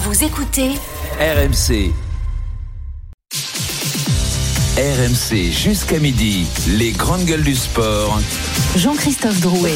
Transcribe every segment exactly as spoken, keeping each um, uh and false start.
Vous écoutez R M C. R M C jusqu'à midi, les grandes gueules du sport. Jean-Christophe Drouet.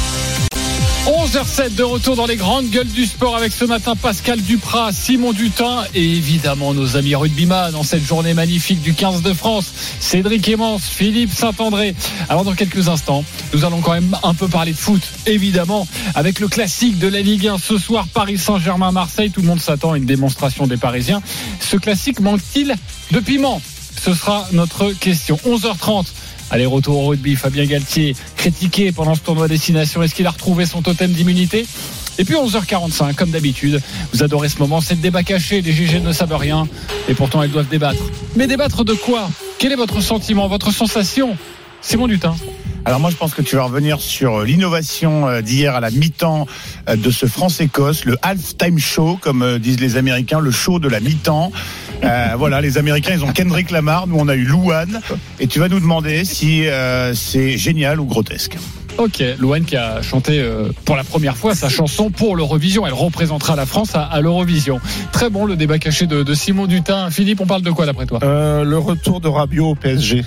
onze heures zéro sept de retour dans les grandes gueules du sport avec ce matin Pascal Duprat, Simon Dutin et évidemment nos amis rugbyman dans cette journée magnifique du quinze de France, Cédric Emmens, Philippe Saint-André. Alors dans quelques instants, nous allons quand même un peu parler de foot, évidemment, avec le classique de la Ligue un ce soir, Paris Saint-Germain-Marseille. Tout le monde s'attend à une démonstration des Parisiens. Ce classique manque-t-il de piment ? Ce sera notre question. onze heures trente. Allez, retour au rugby, Fabien Galtier, critiqué pendant ce tournoi Destination. Est-ce qu'il a retrouvé son totem d'immunité ? Et puis onze heures quarante-cinq, comme d'habitude, vous adorez ce moment, c'est le débat caché. Les G G ne savent rien, et pourtant elles doivent débattre. Mais débattre de quoi ? Quel est votre sentiment, votre sensation ? Simon Dutin. Alors moi je pense que tu vas revenir sur l'innovation d'hier à la mi-temps de ce France-Écosse, le halftime show comme disent les Américains, le show de la mi-temps. Euh, voilà, les Américains ils ont Kendrick Lamar, nous on a eu Louane, et tu vas nous demander si euh, c'est génial ou grotesque. Ok, Louane qui a chanté euh, pour la première fois sa chanson pour l'Eurovision. Elle représentera la France à, à l'Eurovision. Très bon le débat caché de, de Simon Dutin. Philippe, on parle de quoi d'après toi ? euh, Le retour de Rabiot au P S G.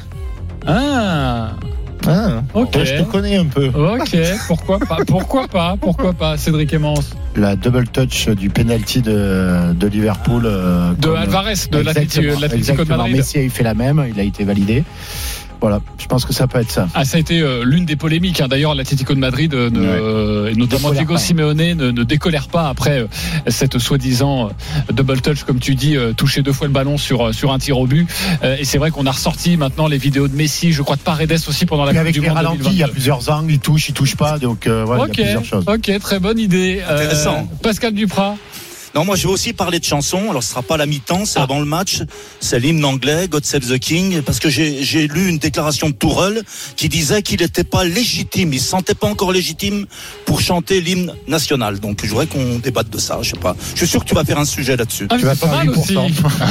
Ah Ah, ok. Je te connais un peu. Ok, pourquoi pas, pourquoi pas, pourquoi pas, Cédric Emmens. La double touch du penalty de, de Liverpool. Euh, de comme, Alvarez, de exactement, l'Atlético de Madrid. Messi a fait la même, il a été validé. Voilà, je pense que ça peut être ça. Ah, ça a été euh, l'une des polémiques. Hein. D'ailleurs, l'Atlético de Madrid, euh, ne, ouais. euh, et notamment Diego Simeone, ne, ne décolère pas après euh, cette soi-disant euh, double touch, comme tu dis, euh, toucher deux fois le ballon sur euh, sur un tir au but. Euh, et c'est vrai qu'on a ressorti maintenant les vidéos de Messi, je crois de Paredes aussi pendant la Coupe du Monde. Avec les ralentis, il y a plusieurs angles, il touche, il touche pas, donc euh, voilà, okay, il y a plusieurs choses. Ok, très bonne idée. Intéressant. Euh, Pascal Duprat. Non, moi je vais aussi parler de chansons. Alors ce sera pas la mi-temps, c'est ah. avant le match. C'est l'hymne anglais, God Save the King, parce que j'ai, j'ai lu une déclaration de Tourelle qui disait qu'il n'était pas légitime, il se sentait pas encore légitime pour chanter l'hymne national. Donc je voudrais qu'on débatte de ça. Je sais pas. Je suis sûr que tu vas faire un sujet là-dessus. Ah, tu vas faire huit pour cent.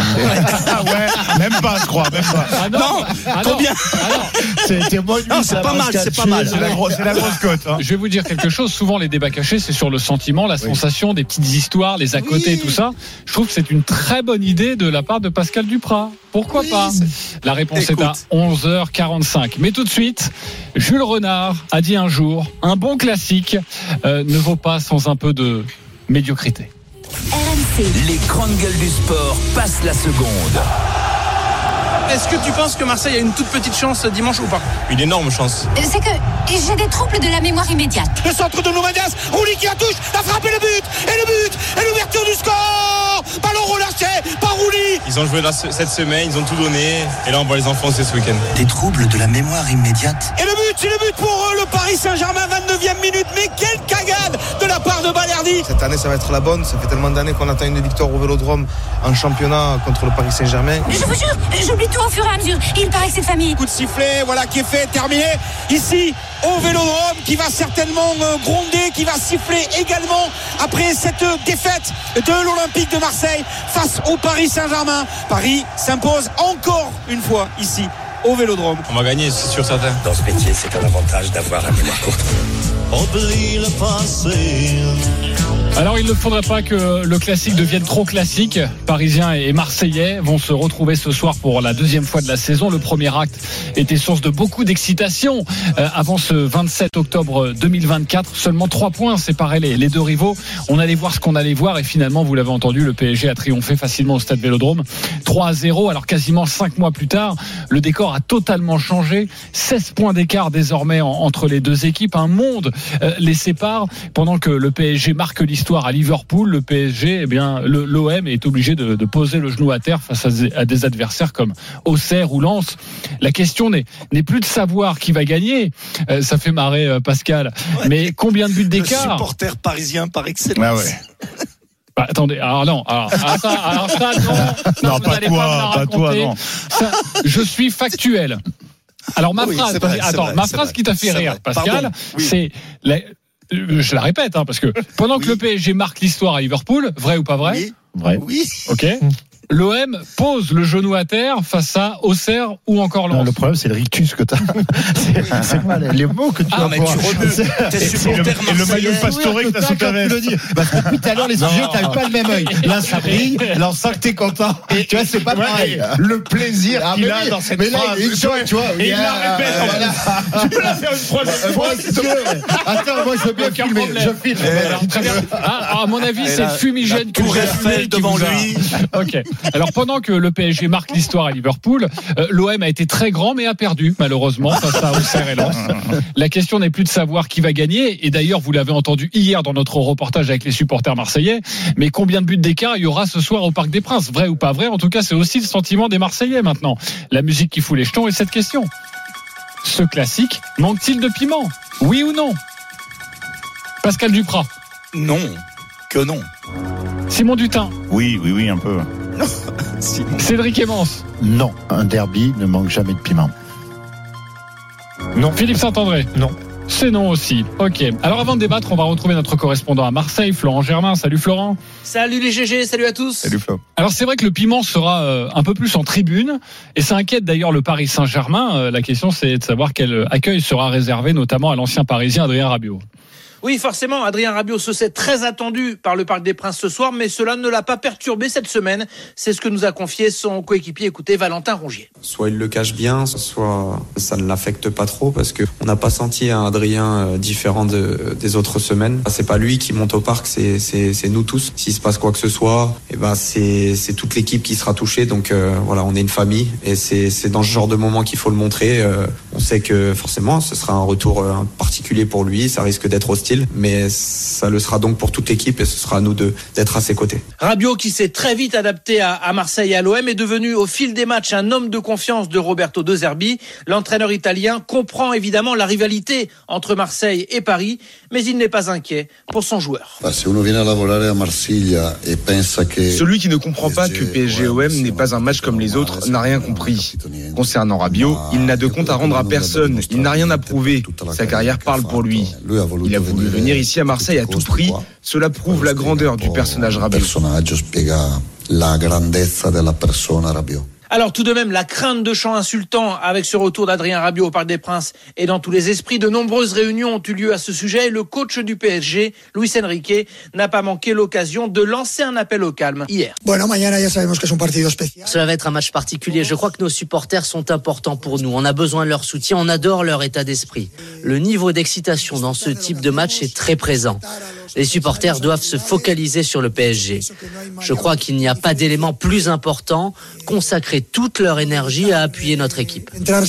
Ah ouais, même pas, je crois, même pas. Ah non, non ah combien non. C'était bon, non, c'est pas mal, c'est pas mal. C'est la grosse, c'est la grosse cote. Hein. Je vais vous dire quelque chose. Souvent, les débats cachés, c'est sur le sentiment, la oui. sensation, des petites histoires, les à côté, oui. tout ça. Je trouve que c'est une très bonne idée de la part de Pascal Duprat. Pourquoi oui, pas ? La réponse Écoute. est à onze heures quarante-cinq. Mais tout de suite, Jules Renard a dit un jour, un bon classique euh, ne vaut pas sans un peu de médiocrité. R M C. Les grandes gueules du sport passent la seconde. Est-ce que tu penses que Marseille a une toute petite chance dimanche ou pas ? Une énorme chance. C'est que j'ai des troubles de la mémoire immédiate. Le centre de Noumandias, Rouli qui la touche, la frappe et le but, et le but, et l'ouverture du score. Ballon relâché par Rouli. Ils ont joué là cette semaine, ils ont tout donné, et là on va les enfoncer ce week-end. Des troubles de la mémoire immédiate. Et le but, c'est le but pour eux, le Paris Saint-Germain, vingt-neuvième minute. Mais quelle cagade de la part de Balerdi. Cette année, ça va être la bonne. Ça fait tellement d'années qu'on attend une victoire au Vélodrome en championnat contre le Paris Saint-Germain. Je vous jure, j'oublie tout au fur et à mesure. Il paraît que cette famille. Coup de sifflet, voilà qui est fait, terminé. Ici, au Vélodrome, qui va certainement gronder, qui va siffler également après cette défaite de l'Olympique de Marseille face au Paris Saint-Germain. Paris s'impose encore une fois ici au Vélodrome. On va gagner, c'est sûr, certain. Dans ce métier, c'est un avantage d'avoir la mémoire courte. Oublie le passé. Alors il ne faudrait pas que le classique devienne trop classique. Parisiens et Marseillais vont se retrouver ce soir pour la deuxième fois de la saison. Le premier acte était source de beaucoup d'excitation euh, avant ce vingt-sept octobre deux mille vingt-quatre. Seulement trois points séparaient les, les deux rivaux. On allait voir ce qu'on allait voir et finalement, vous l'avez entendu, le P S G a triomphé facilement au stade Vélodrome. trois à zéro. Alors quasiment cinq mois plus tard, le décor a totalement changé. seize points d'écart désormais en, entre les deux équipes. Un monde euh, les sépare pendant que le P S G marque l'histoire à Liverpool. Le P S G, eh bien, le, l'O M est obligé de, de poser le genou à terre face à, à des adversaires comme Auxerre ou Lens. La question n'est, n'est plus de savoir qui va gagner. Euh, ça fait marrer euh, Pascal. Ouais. Mais combien de buts d'écart ? Le supporter parisien par excellence. Ah ouais. Bah, attendez, alors non, alors, alors ça, alors ça non, non, non pas toi, pas, pas toi, non. Ça, je suis factuel. Alors ma oui, phrase, vrai, attends, vrai, ma phrase vrai, qui t'a fait rire, vrai. Pascal, oui. c'est la, je la répète, hein, parce que pendant oui. que le P S G marque l'histoire à Liverpool, vrai ou pas vrai ? Oui. Vrai. Oui. Ok. L'O M pose le genou à terre face à Auxerre ou encore Lens. Non, le problème, c'est le rictus que tu as. C'est, c'est pas les mots que tu ah, as. Mais tu remues. T'es supporter marseillais. Et le maillot Pastore que t'as sous ta veste. Parce que depuis tout à l'heure, les sujets, t'avais pas le même œil. Là, ça brille. Là, on sent que t'es content. Et tu vois, c'est pas pareil. Le plaisir ah, qu'il a oui, dans cette mais là, phrase. il tu vois, tu vois, et il la répète. Euh, voilà. Tu peux la faire une troisième fois. Attends, moi, je veux bien filmer. Je filme. À mon avis, c'est le fumigène que Tour Eiffel devant lui. Ok. Alors pendant que le P S G marque l'histoire à Liverpool, euh, l'O M a été très grand mais a perdu malheureusement face à Auxerre et Lens. La question n'est plus de savoir qui va gagner, et d'ailleurs vous l'avez entendu hier dans notre reportage avec les supporters marseillais, mais combien de buts d'écart il y aura ce soir au Parc des Princes, vrai ou pas vrai? En tout cas, c'est aussi le sentiment des Marseillais maintenant. La musique qui fout les jetons est cette question. Ce classique manque-t-il de piment? Oui ou non? Pascal Duprat? Non, que non. Simon Dutin? Oui, oui, oui, un peu. Non. Simon. Cédric Emmons? Non, un derby ne manque jamais de piment. Non. Philippe Saint-André? Non. C'est non aussi. Ok. Alors avant de débattre, on va retrouver notre correspondant à Marseille, Florent Germain. Salut Florent. Salut les G G, salut à tous. Salut Flo. Alors c'est vrai que le piment sera euh, un peu plus en tribune, et ça inquiète d'ailleurs le Paris Saint-Germain. Euh, la question c'est de savoir quel accueil sera réservé notamment à l'ancien Parisien Adrien Rabiot. Oui, forcément, Adrien Rabiot se sait très attendu par le Parc des Princes ce soir, mais cela ne l'a pas perturbé cette semaine. C'est ce que nous a confié son coéquipier, écoutez, Valentin Rongier. Soit il le cache bien, soit ça ne l'affecte pas trop, parce que on n'a pas senti un Adrien différent de, des autres semaines. C'est pas lui qui monte au parc, c'est, c'est, c'est nous tous. S'il se passe quoi que ce soit, et ben c'est, c'est toute l'équipe qui sera touchée. Donc euh, voilà, on est une famille, et c'est, c'est dans ce genre de moment qu'il faut le montrer. Euh, on sait que forcément, ce sera un retour euh, particulier pour lui, ça risque d'être hostile. Mais ça le sera donc pour toute l'équipe, et ce sera à nous de, d'être à ses côtés. Rabiot, qui s'est très vite adapté à, à Marseille et à l'O M, est devenu au fil des matchs un homme de confiance de Roberto De Zerbi. L'entraîneur italien comprend évidemment la rivalité entre Marseille et Paris, mais il n'est pas inquiet pour son joueur. Celui qui ne comprend pas que P S G O M n'est pas un match comme les autres n'a rien compris. Concernant Rabiot, il n'a de compte à rendre à personne, il n'a rien à prouver. Sa carrière parle pour lui. Il a voulu venir ici à Marseille à tout prix. Cela prouve la grandeur du personnage Rabiot. Alors tout de même, la crainte de chants insultants avec ce retour d'Adrien Rabiot au Parc des Princes est dans tous les esprits. De nombreuses réunions ont eu lieu à ce sujet, et le coach du P S G, Luis Enrique, n'a pas manqué l'occasion de lancer un appel au calme hier. Cela va être un match particulier. Je crois que nos supporters sont importants pour nous. On a besoin de leur soutien, on adore leur état d'esprit. Le niveau d'excitation dans ce type de match est très présent. Les supporters doivent se focaliser sur le P S G. Je crois qu'il n'y a pas d'élément plus important, consacrer toute leur énergie à appuyer notre équipe.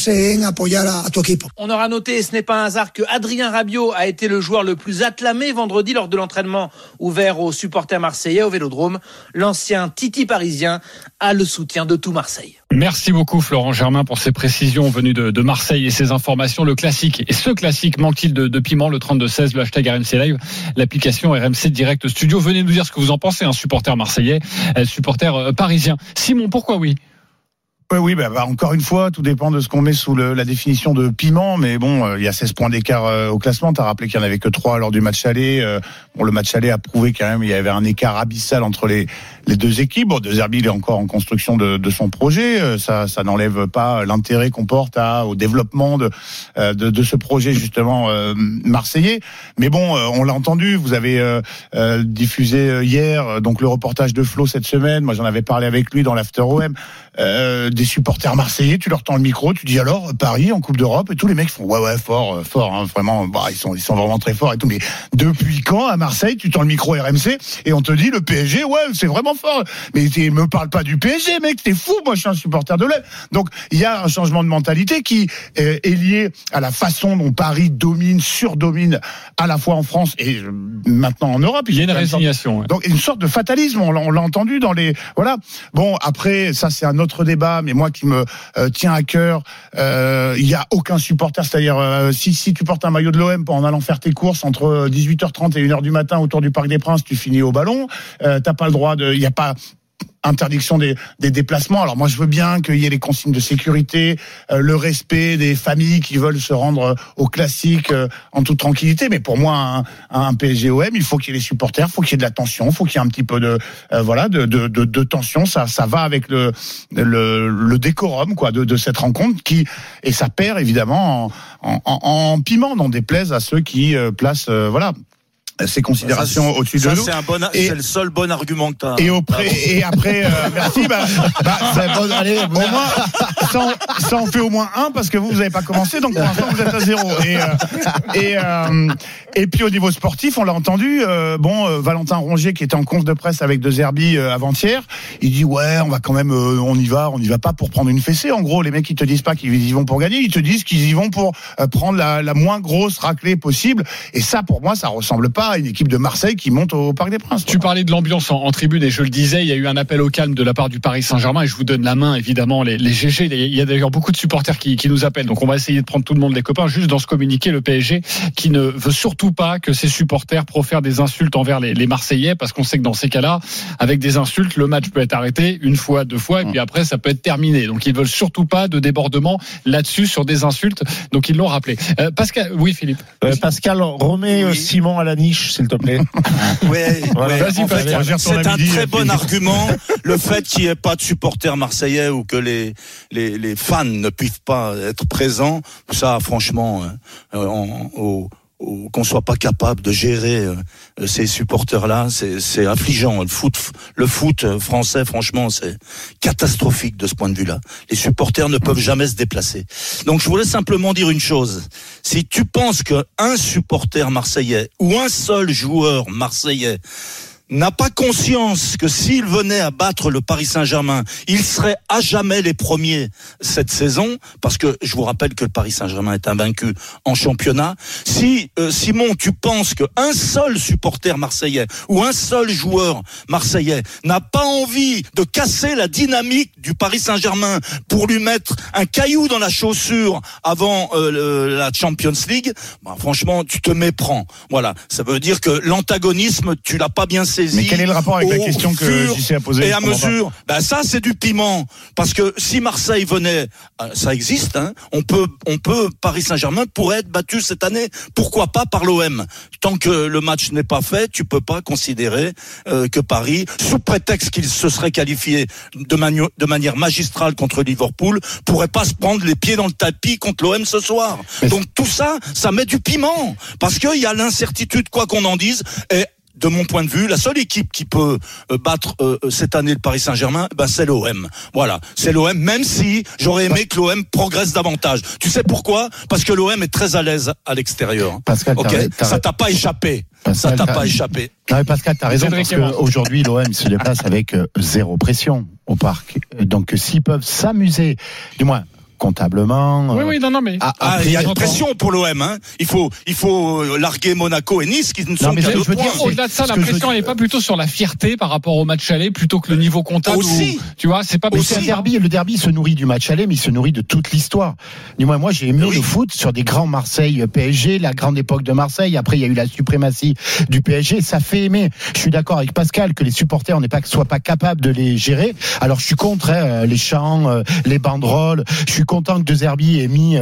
On aura noté, et ce n'est pas un hasard, que Adrien Rabiot a été le joueur le plus acclamé vendredi lors de l'entraînement ouvert aux supporters marseillais au Vélodrome. L'ancien Titi parisien a le soutien de tout Marseille. Merci beaucoup Florent Germain pour ces précisions venues de, de Marseille et ces informations. Le classique, et ce classique manque-t-il de, de piment? Le trente-deux seize, le hashtag R M C Live, l'application R M C Direct Studio. Venez nous dire ce que vous en pensez, un supporter marseillais, un supporter euh, parisien. Simon, pourquoi oui? Oui, oui, bah, bah, encore une fois, tout dépend de ce qu'on met sous le, la définition de piment. Mais bon, euh, il y a seize points d'écart euh, au classement. T'as rappelé qu'il n'y en avait que trois lors du match aller. Euh, bon, le match aller a prouvé quand même il y avait un écart abyssal entre les, les deux équipes. Bon, De Zerbi, il est encore en construction de, de son projet. Euh, ça, ça n'enlève pas l'intérêt qu'on porte à, au développement de, euh, de, de ce projet justement euh, marseillais. Mais bon, euh, on l'a entendu. Vous avez euh, euh, diffusé hier donc le reportage de Flo cette semaine. Moi, j'en avais parlé avec lui dans l'After O M. Euh, des supporters marseillais, tu leur tends le micro, tu dis alors Paris en Coupe d'Europe, et tous les mecs font ouais ouais fort fort hein, vraiment bah, ils sont ils sont vraiment très forts et tout. Mais depuis quand à Marseille tu tends le micro R M C et on te dit le P S G ouais c'est vraiment fort, mais tu me parle pas du P S G mec, t'es fou, moi je suis un supporter de l'O M. Donc il y a un changement de mentalité qui est lié à la façon dont Paris domine, surdomine à la fois en France et maintenant en Europe. Il y a une résignation. Ouais. Donc une sorte de fatalisme, on l'a, on l'a entendu dans les voilà. Bon après ça c'est un autre débat, mais moi qui me euh, tient à cœur, euh, il y a aucun supporter, c'est-à-dire euh, si si tu portes un maillot de l'O M en allant faire tes courses entre dix-huit heures trente et une heure du matin autour du Parc des Princes, tu finis au ballon, euh, t'as pas le droit de, il y a pas interdiction des, des déplacements. Alors moi, je veux bien qu'il y ait les consignes de sécurité, euh, le respect des familles qui veulent se rendre au classique euh, en toute tranquillité. Mais pour moi, un, un P S G O M, il faut qu'il y ait les supporters, il faut qu'il y ait de la tension, il faut qu'il y ait un petit peu de euh, voilà de, de, de, de tension. Ça, ça va avec le, le, le décorum quoi de, de cette rencontre qui et ça perd évidemment en, en, en piment, n'en déplaise à ceux qui euh, placent euh, voilà. ces considérations ça, au-dessus ça, de nous. C'est, un bon, et, c'est le seul bon argument que t'as. Et, auprès, et après, euh, merci. Bah, bah, bon, allez, au moins, ça en, ça en fait au moins un parce que vous, vous n'avez pas commencé, donc pour l'instant, vous êtes à zéro. Et, euh, et, euh, et puis au niveau sportif, on l'a entendu. Euh, bon, euh, Valentin Rongier qui était en conf de presse avec De Zerbi euh, avant-hier, il dit ouais, on va quand même, euh, on y va, on n'y va pas pour prendre une fessée. En gros, les mecs ils te disent pas qu'ils y vont pour gagner, ils te disent qu'ils y vont pour euh, prendre la, la moins grosse raclée possible. Et ça, pour moi, ça ressemble pas à une équipe de Marseille qui monte au Parc des Princes. Tu parlais de l'ambiance en, en tribune et je le disais, il y a eu un appel au calme de la part du Paris Saint-Germain et je vous donne la main évidemment les, les G G. Les, il y a d'ailleurs beaucoup de supporters qui, qui nous appellent, donc on va essayer de prendre tout le monde les copains. Juste dans ce communiqué, le P S G qui ne veut surtout pas que ses supporters profèrent des insultes envers les, les Marseillais parce qu'on sait que dans ces cas-là, avec des insultes, le match peut être arrêté une fois, deux fois et puis après ça peut être terminé. Donc ils veulent surtout pas de débordement là-dessus sur des insultes. Donc ils l'ont rappelé. Euh, Pascal, oui Philippe. Euh, Pascal, remets oui. Simon à la niche, s'il te plaît. Ouais, ouais. En fait, c'est un très bon argument, le fait qu'il n'y ait pas de supporters marseillais ou que les, les, les fans ne puissent pas être présents. Ça, franchement, euh, on, on, on, qu'on soit pas capable de gérer euh, ces supporters-là, c'est, c'est affligeant. Le foot, le foot français, franchement, c'est catastrophique de ce point de vue-là. Les supporters ne peuvent jamais se déplacer. Donc, je voulais simplement dire une chose. Si tu penses qu'un supporter marseillais ou un seul joueur marseillais n'a pas conscience que s'il venait à battre le Paris Saint-Germain, il serait à jamais les premiers cette saison, parce que je vous rappelle que le Paris Saint-Germain est invaincu en championnat. Si, euh, Simon, tu penses qu'un seul supporter marseillais ou un seul joueur marseillais n'a pas envie de casser la dynamique du Paris Saint-Germain pour lui mettre un caillou dans la chaussure avant euh, le, la Champions League, bah, franchement, tu te méprends. Voilà, ça veut dire que l'antagonisme, tu l'as pas bien saisi. Mais quel est le rapport avec la question que J C a posée? Et à mesure, ben ça c'est du piment, parce que si Marseille venait, ça existe, hein, on peut, on peut, Paris Saint-Germain pourrait être battu cette année, pourquoi pas par l'O M. Tant que le match n'est pas fait, tu peux pas considérer euh, que Paris, sous prétexte qu'il se serait qualifié de, manu- de manière magistrale contre Liverpool, pourrait pas se prendre les pieds dans le tapis contre l'O M ce soir. Mais donc tout ça, ça met du piment, parce qu'il y a l'incertitude, quoi qu'on en dise, et de mon point de vue, la seule équipe qui peut euh, battre euh, cette année le Paris Saint-Germain, bah c'est l'O M. Voilà, c'est l'O M, même si j'aurais aimé que l'O M progresse davantage. Tu sais pourquoi? Parce que l'O M est très à l'aise à l'extérieur. Pascal, ok, t'as, t'as... ça t'a pas échappé. Pascal, ça t'a t'as... pas échappé. Non mais Pascal, t'as raison, parce qu'aujourd'hui l'O M se déplace avec euh, zéro pression au parc. Donc s'ils peuvent s'amuser, du moins comptablement. Oui, oui, non, non, mais. Ah, ah, il y a une pression pour l'O M, hein. Il faut, il faut larguer Monaco et Nice qui ne sont qu'à deux points. Au-delà de ça, la pression, elle n'est pas plutôt sur la fierté par rapport au match aller plutôt que le niveau comptable. Aussi. Où, tu vois, c'est pas aussi. Un derby, le derby se nourrit du match aller, mais il se nourrit de toute l'histoire. Du moins, moi, j'ai aimé oui. le foot sur des grands Marseille P S G, la grande époque de Marseille. Après, il y a eu la suprématie du P S G. Ça fait aimer. Je suis d'accord avec Pascal que les supporters, on n'est pas, soient pas capables de les gérer. Alors, je suis contre hein, les chants, les banderoles. Je suis content que De Zerbi ait mis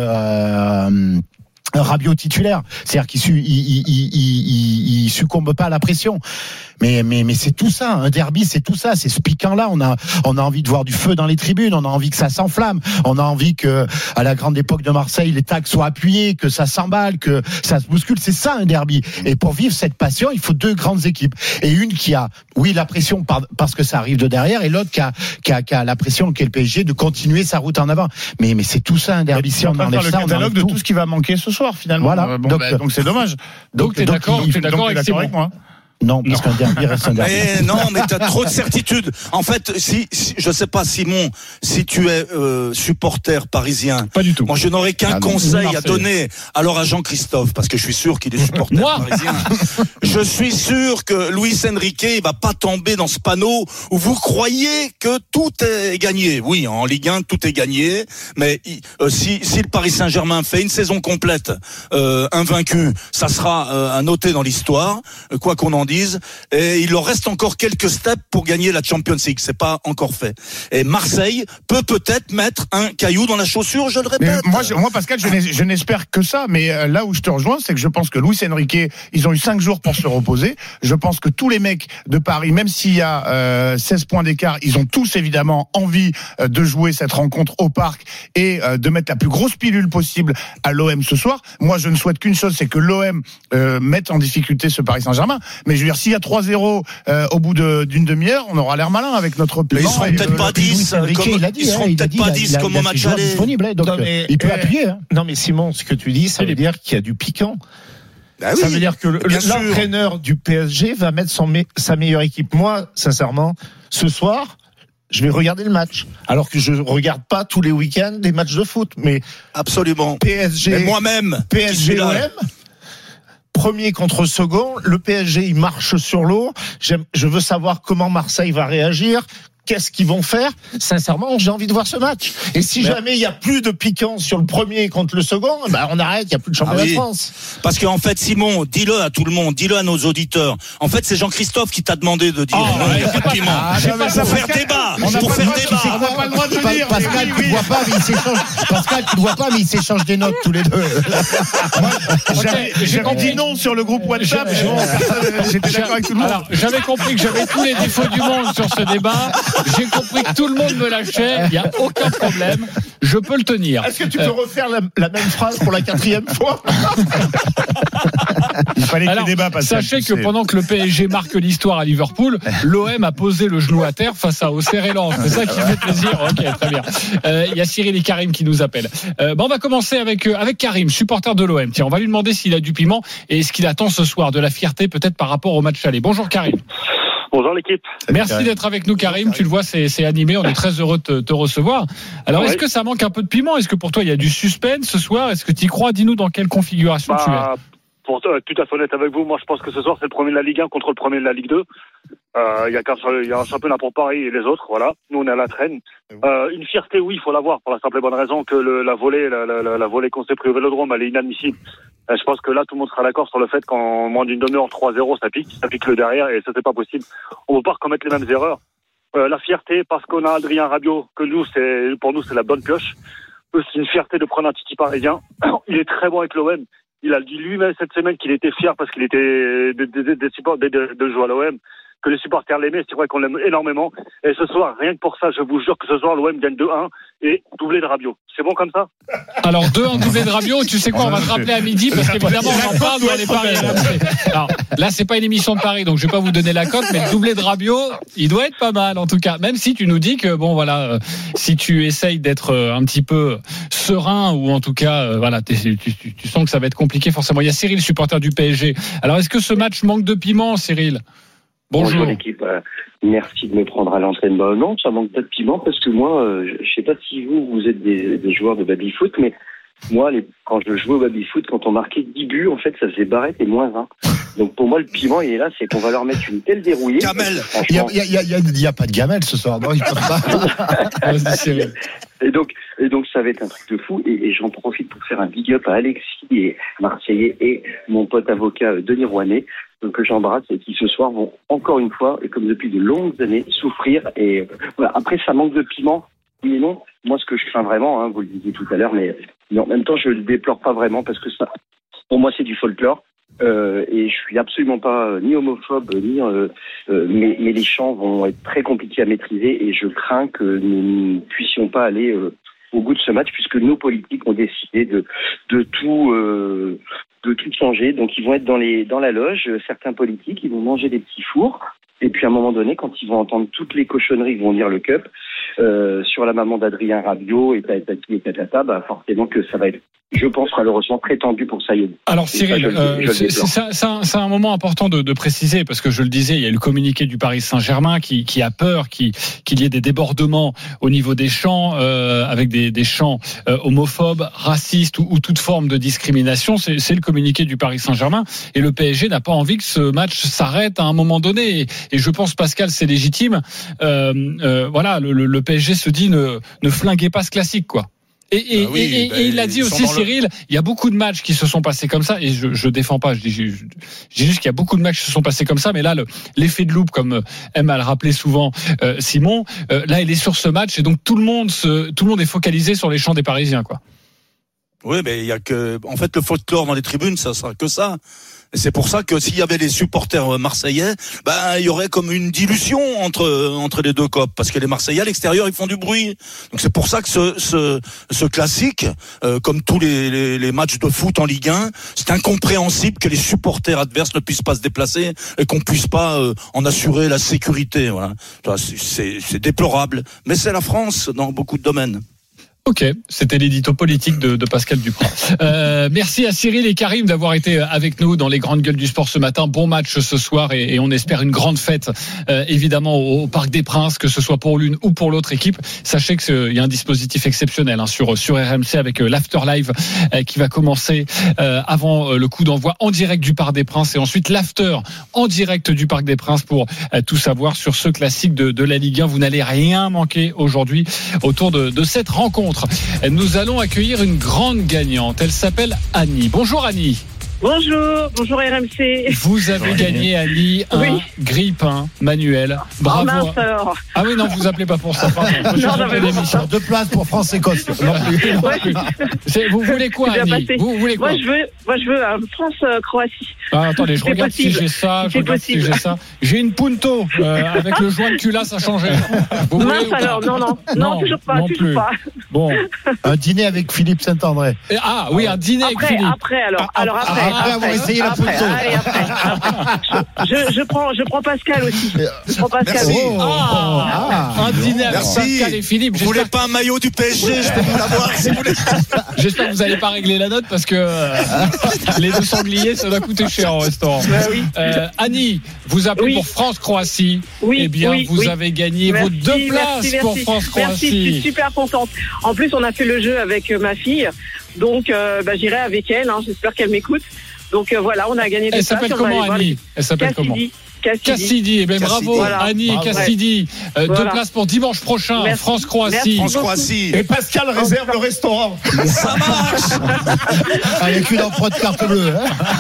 euh, Rabiot titulaire, c'est-à-dire qu'il su, il, il, il, il, il succombe pas à la pression. Mais mais mais c'est tout ça, un derby, c'est tout ça, c'est ce piquant-là. On a on a envie de voir du feu dans les tribunes, on a envie que ça s'enflamme, on a envie que à la grande époque de Marseille, les tacs soient appuyés, que ça s'emballe, que ça se bouscule. C'est ça un derby. Et pour vivre cette passion, il faut deux grandes équipes et une qui a, oui, la pression par, parce que ça arrive de derrière, et l'autre qui a qui a, qui a la pression, qui est le P S G, de continuer sa route en avant. Mais mais c'est tout ça un derby. Si on enlève ça, on catalogue de tout. tout ce qui va manquer ce soir finalement. Voilà. Bon, donc, bah, donc c'est dommage. Donc, donc t'es donc, d'accord, il, t'es d'accord, donc, avec, t'es d'accord avec moi. Non, parce qu'un derby reste un derby. Mais non, mais t'as trop de certitudes. En fait, si, si je sais pas, Simon, si tu es euh, supporter parisien, pas du tout. Moi, je n'aurais qu'un ah, conseil à donner. Alors à Jean-Christophe, parce que je suis sûr qu'il est supporter parisien. Je suis sûr que Luis Enrique, il va pas tomber dans ce panneau où vous croyez que tout est gagné. Oui, en Ligue un, tout est gagné. Mais euh, si, si le Paris Saint-Germain fait une saison complète euh, invaincu, ça sera euh, à noter dans l'histoire. Quoi qu'on en dise. disent, et il leur reste encore quelques steps pour gagner la Champions League. C'est pas encore fait. Et Marseille peut peut-être mettre un caillou dans la chaussure, je le répète. Mais moi, je, moi, Pascal, je, n'es, je n'espère que ça, mais euh, là où je te rejoins, c'est que je pense que Luis Enrique, ils ont eu cinq jours pour se reposer. Je pense que tous les mecs de Paris, même s'il y a euh, seize points d'écart, ils ont tous évidemment envie euh, de jouer cette rencontre au parc et euh, de mettre la plus grosse pilule possible à l'O M ce soir. Moi, je ne souhaite qu'une chose, c'est que l'O M euh, mette en difficulté ce Paris Saint-Germain. Mais je veux dire, s'il y a trois zéro euh, au bout de, d'une demi-heure, on aura l'air malin avec notre piment. Mais ils seront peut-être pas dix, ils seront peut-être pas dix comme au match aller. Donc non, mais, il peut euh, appuyer. Hein. Non mais Simon, ce que tu dis, ça veut dire qu'il y a du piquant. Bah ça oui, veut dire que le, l'entraîneur du P S G va mettre son, sa meilleure équipe. Moi, sincèrement, ce soir, je vais regarder le match. Alors que je regarde pas tous les week-ends des matchs de foot. Mais absolument. P S G, mais moi-même. P S G O M. Premier contre second. Le P S G, il marche sur l'eau. J'aime, je veux savoir comment Marseille va réagir. Qu'est-ce qu'ils vont faire ? Sincèrement, j'ai envie de voir ce match. Et si mais jamais il y a plus de piquant sur le premier contre le second, bah on arrête, il y a plus de championnat ah oui. de France. Parce qu'en fait, Simon, dis-le à tout le monde, dis-le à nos auditeurs. En fait, c'est Jean-Christophe qui t'a demandé de dire oh, non, il n'y a pas de piment. Ah, pour pas faire Pascal, débat, pour faire débat. On n'a pas le droit de le dire. Pascal, tu ne vois pas, mais il s'échange. Pascal, tu ne vois pas, mais il s'échange des notes tous les deux. J'avais, j'avais dit non sur le groupe WhatsApp. J'étais d'accord avec tout le monde. Alors, j'avais compris que j'avais tous les défauts du monde sur ce débat. J'ai compris que tout le monde me lâchait, il n'y a aucun problème, je peux le tenir. Est-ce que tu peux euh... refaire la, la même phrase pour la quatrième fois ? Il fallait Alors, que débat, Pascal, sachez que pendant que le P S G marque l'histoire à Liverpool, l'O M a posé le genou à terre face à Auxerre et Lens. C'est ça qui fait plaisir. Ok, très bien. Euh, il y a Cyril et Karim qui nous appellent. Euh, bon, on va commencer avec, euh, avec Karim, supporter de l'O M. Tiens, on va lui demander s'il a du piment et ce qu'il attend ce soir, de la fierté peut-être par rapport au match aller. Bonjour Karim. Bonjour l'équipe. Merci Karim. D'être avec nous Karim, tu le vois c'est, c'est animé, on est très heureux de te, te recevoir. Alors ouais. Est-ce que ça manque un peu de piment ? Est-ce que pour toi il y a du suspense ce soir ? Est-ce que tu y crois ? Dis-nous dans quelle configuration bah, tu es. Pour être tout à fait honnête avec vous, moi je pense que ce soir c'est le premier de la Ligue un contre le premier de la Ligue deux. Euh, il y a qu'un, il y a un championnat pour Paris et les autres, voilà. Nous on est à la traîne. Euh, une fierté, oui, il faut l'avoir pour la simple et bonne raison que le, la volée, la, la, la volée qu'on s'est pris au Vélodrome, elle est inadmissible. Euh, je pense que là tout le monde sera d'accord sur le fait qu'en moins d'une demi-heure, trois zéro, ça pique, ça pique le derrière et ça c'est pas possible. On ne peut pas recommettre les mêmes erreurs. Euh, la fierté parce qu'on a Adrien Rabiot, que nous c'est, pour nous c'est la bonne pioche. Eux, c'est une fierté de prendre un Titi parisien. Il est très bon avec l'O M. Il a dit lui-même cette semaine qu'il était fier parce qu'il était des de, de, de, de, de, de jouer à l'O M, que les supporters l'aimaient, c'est vrai qu'on l'aime énormément. Et ce soir, rien que pour ça, je vous jure que ce soir, l'O M gagne deux un et doublé de Rabiot. C'est bon comme ça ? Alors deux un doublé de Rabiot, tu sais quoi, on va te rappeler à midi parce qu'évidemment on en parle, on est Paris. Alors là, c'est pas une émission de Paris, donc je vais pas vous donner la cote, mais le doublé de Rabiot, il doit être pas mal en tout cas. Même si tu nous dis que bon voilà, euh, si tu essayes d'être euh, un petit peu serein ou en tout cas euh, voilà, tu, tu, tu sens que ça va être compliqué forcément. Il y a Cyril, supporter du P S G. Alors est-ce que ce match manque de piment, Cyril ? Bonjour. Bonjour l'équipe, euh, merci de me prendre à l'antenne. Bah, non, ça manque pas de piment parce que moi, euh, je sais pas si vous, vous êtes des, des joueurs de baby-foot, mais moi, les, quand je jouais au baby-foot, quand on marquait dix buts, en fait, ça faisait barrette et moins vingt. Donc pour moi, le piment, il est là, c'est qu'on va leur mettre une telle dérouillée. Gamelle. Il y a, il y a, il y a, il y a pas de gamelle ce soir, non, ils peuvent pas. et donc, et donc, ça va être un truc de fou. Et, et j'en profite pour faire un big up à Alexis et Marseillais et mon pote avocat Denis Rouanet, que j'embrasse et qui ce soir vont encore une fois, et comme depuis de longues années, souffrir. Et voilà. Après, ça manque de piment, oui et non. Moi, ce que je crains vraiment, hein, vous le disiez tout à l'heure, mais, mais en même temps, je le déplore pas vraiment parce que ça, pour moi, c'est du folklore. Euh, et je suis absolument pas euh, ni homophobe ni euh, euh, mais, mais les chants vont être très compliqués à maîtriser et je crains que nous ne puissions pas aller euh, au bout de ce match puisque nos politiques ont décidé de de tout euh, de tout changer. Donc ils vont être dans les dans la loge, certains politiques, ils vont manger des petits fours. Et puis à un moment donné, quand ils vont entendre toutes les cochonneries qui vont dire le cup euh, sur la maman d'Adrien Rabiot et tatati et tatata, bah forcément que ça va être, je pense malheureusement, très tendu pour Saïd. Alors Cyril, ça, euh, c'est, c'est, c'est, un, c'est un moment important de, de préciser parce que je le disais, il y a le communiqué du Paris Saint-Germain qui, qui a peur qu'il, qu'il y ait des débordements au niveau des chants euh, avec des, des chants euh, homophobes, racistes ou, ou toute forme de discrimination. C'est, c'est le communiqué du Paris Saint-Germain et le P S G n'a pas envie que ce match s'arrête à un moment donné. Et, et je pense, Pascal, c'est légitime. Euh, euh, voilà, le, le P S G se dit ne, ne flinguez pas ce classique, quoi. Et, et, bah oui, et, bah, et il l'a dit aussi, Cyril, le... il y a beaucoup de matchs qui se sont passés comme ça, et je, je défends pas, je dis, je, je dis juste qu'il y a beaucoup de matchs qui se sont passés comme ça, mais là, le, l'effet de loupe, comme aime à le rappeler souvent euh, Simon, euh, là, il est sur ce match, et donc tout le monde se, tout le monde est focalisé sur les champs des Parisiens, quoi. Oui, mais il y a que, en fait, le folklore dans les tribunes, ça sera que ça. Et c'est pour ça que s'il y avait les supporters marseillais, ben il y aurait comme une dilution entre entre les deux copes, parce que les Marseillais à l'extérieur ils font du bruit. Donc c'est pour ça que ce ce, ce classique, euh, comme tous les, les les matchs de foot en Ligue un, c'est incompréhensible que les supporters adverses ne puissent pas se déplacer et qu'on puisse pas euh, en assurer la sécurité. Voilà, c'est, c'est c'est déplorable, mais c'est la France dans beaucoup de domaines. Ok, c'était l'édito politique de, de Pascal Duprat. Euh, merci à Cyril et Karim d'avoir été avec nous dans les grandes gueules du sport ce matin. Bon match ce soir et, et on espère une grande fête, euh, évidemment au, au Parc des Princes, que ce soit pour l'une ou pour l'autre équipe. Sachez qu'il y a un dispositif exceptionnel hein, sur sur R M C avec euh, l'After Live euh, qui va commencer euh, avant euh, le coup d'envoi en direct du Parc des Princes et ensuite l'After en direct du Parc des Princes pour euh, tout savoir sur ce classique de, de la Ligue un. Vous n'allez rien manquer aujourd'hui autour de, de cette rencontre. Nous allons accueillir une grande gagnante. Elle s'appelle Annie. Bonjour Annie. Bonjour, bonjour R M C. Vous avez gagné, Annie, un oui. grille-pain manuel. Bravo. Oh mince alors. Ah oui, non, vous appelez pas pour ça. Pardon. Non, non, mais bon. Deux places pour France-Écosse. Non plus. Ouais. C'est, vous voulez quoi, Annie? Vous voulez quoi? Moi, je veux, moi, je veux un France-Croatie. Ah, attendez, je regarde possible. si j'ai ça. Je regarde possible. si j'ai ça. J'ai une Punto euh, avec le joint de culasse à changer. Vous mince voulez, alors, non, non, non, non, toujours pas, non toujours plus. pas. Bon, un dîner avec Philippe Saint-André. Et, ah oui, un dîner après, avec Philippe. Après, alors, ah, alors après. Ah, après avoir essayé la Punto. Allez, après, après. Je, je prends, je prends Pascal aussi. Je prends Pascal. Merci. Oh, ah, ah, un dîner avec Merci. Pascal et Philippe. Vous voulez pas un maillot du P S G? Je peux vous l'avoir si vous voulez. J'espère que vous n'allez pas régler la note parce que euh, les deux sangliers, ça doit coûter cher au restaurant. Bah oui. euh, Annie, vous appelez oui. pour France-Croatie. Oui, eh bien, oui, vous oui. avez gagné merci, vos deux places merci, pour merci. France-Croatie. Merci, je suis super contente. En plus, on a fait le jeu avec ma fille, donc euh, bah, j'irai avec elle. Hein, j'espère qu'elle m'écoute. Donc euh, voilà, on a gagné des Elle places. s'appelle comment, Annie? Elle s'appelle comment? Cassidy. Cassidy, eh bien, bravo voilà. Annie bravo. et Cassidy. Euh, voilà. Deux places pour dimanche prochain, Merci. France-Croatie. France-Croatie. Et Pascal réserve le restaurant. Ça marche. Ah, il n'y a qu'une empreinte carte bleue.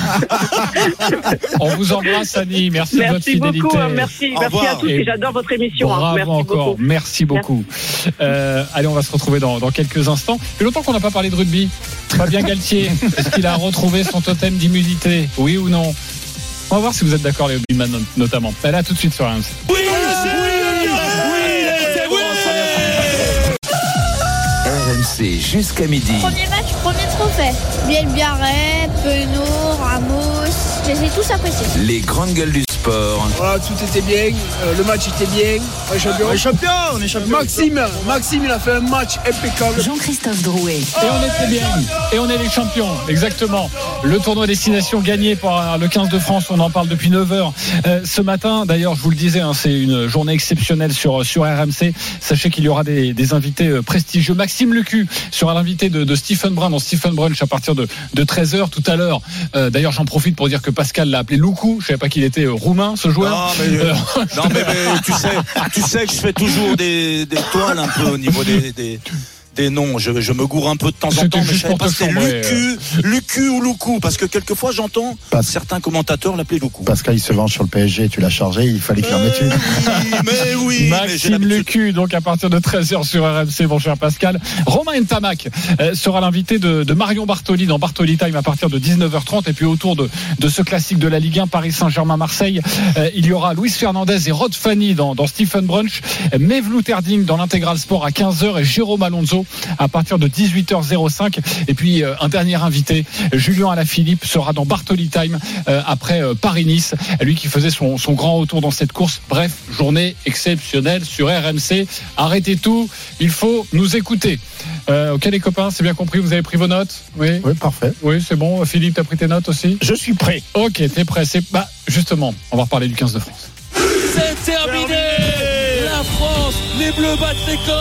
Hein. On vous embrasse, Annie. Merci, Merci de votre fidélité. Beaucoup, hein. Merci, merci à tous et j'adore votre émission. Bravo hein. Merci encore. Beaucoup. Merci beaucoup. Merci. Euh, allez, on va se retrouver dans, dans quelques instants. Il fait longtemps qu'on n'a pas parlé de rugby. Fabien Galtier, est-ce qu'il a retrouvé son totem d'immunité? Oui ou non? On va voir si vous êtes d'accord, les rugbyman notamment. Elle a tout de suite sur R M C. Oui, c'est oui, oui, c'est oui. R M C jusqu'à midi. Premier match, premier trophée. Biel Biarré, Penaud, Ramos, je les ai tous appréciés. Les grandes gueules du sport. Voilà, tout était bien, euh, le match était bien. On est champion. On est champion, on est champion. Maxime, Maxime, il a fait un match impeccable. Jean-Christophe Drouet. Et on était bien. Et on est les champions, exactement. Le tournoi destination gagné par le quinze de France, on en parle depuis neuf heures euh, ce matin. D'ailleurs, je vous le disais, hein, c'est une journée exceptionnelle sur, sur R M C. Sachez qu'il y aura des, des invités euh, prestigieux. Maxime Lucu sera l'invité de, de Stephen Brun dans Stephen Brunch à partir de, de treize heures tout à l'heure. Euh, d'ailleurs, j'en profite pour dire que Pascal l'a appelé Lucu. Je savais pas qu'il était euh, roumain, ce joueur. Non, mais, euh, non, mais, mais tu sais, tu sais que je fais toujours des, des toiles un peu au niveau des, des, des noms. Je, je me gourre un peu de temps en temps, mais je savais pas si c'était Lucu, Lucu ou Lucu, parce que quelquefois j'entends Pas... certains commentateurs l'appeler Lucu. Pascal, il se venge sur le P S G, tu l'as chargé, il fallait qu'il en mette une. Mais oui, Maxime mais Lucu, donc à partir de treize heures sur R M C, mon cher Pascal. Romain Ntamak euh, sera l'invité de, de Marion Bartoli dans Bartoli Time à partir de dix-neuf heures trente. Et puis autour de, de ce classique de la Ligue un, Paris Saint-Germain-Marseille, euh, il y aura Luis Fernandez et Rod Fanny dans, dans Stephen Brunch, Mevlou Terding dans l'Intégral Sport à quinze heures et Jérôme Alonso à partir de dix-huit heures cinq. Et puis euh, un dernier invité, Julien Alaphilippe, sera dans Bartoli Time euh, après euh, Paris-Nice, lui qui faisait son, son grand retour dans cette course. Bref, journée exceptionnelle sur R M C. Arrêtez tout, il faut nous écouter. Euh, ok les copains, c'est bien compris, vous avez pris vos notes? Oui, oui, parfait. Oui, c'est bon. Philippe, t'as pris tes notes aussi? Je suis prêt. Ok, t'es prêt. C'est... Bah, justement, on va reparler du quinze de France. C'est terminé. La France, les Bleus battent l'Écosse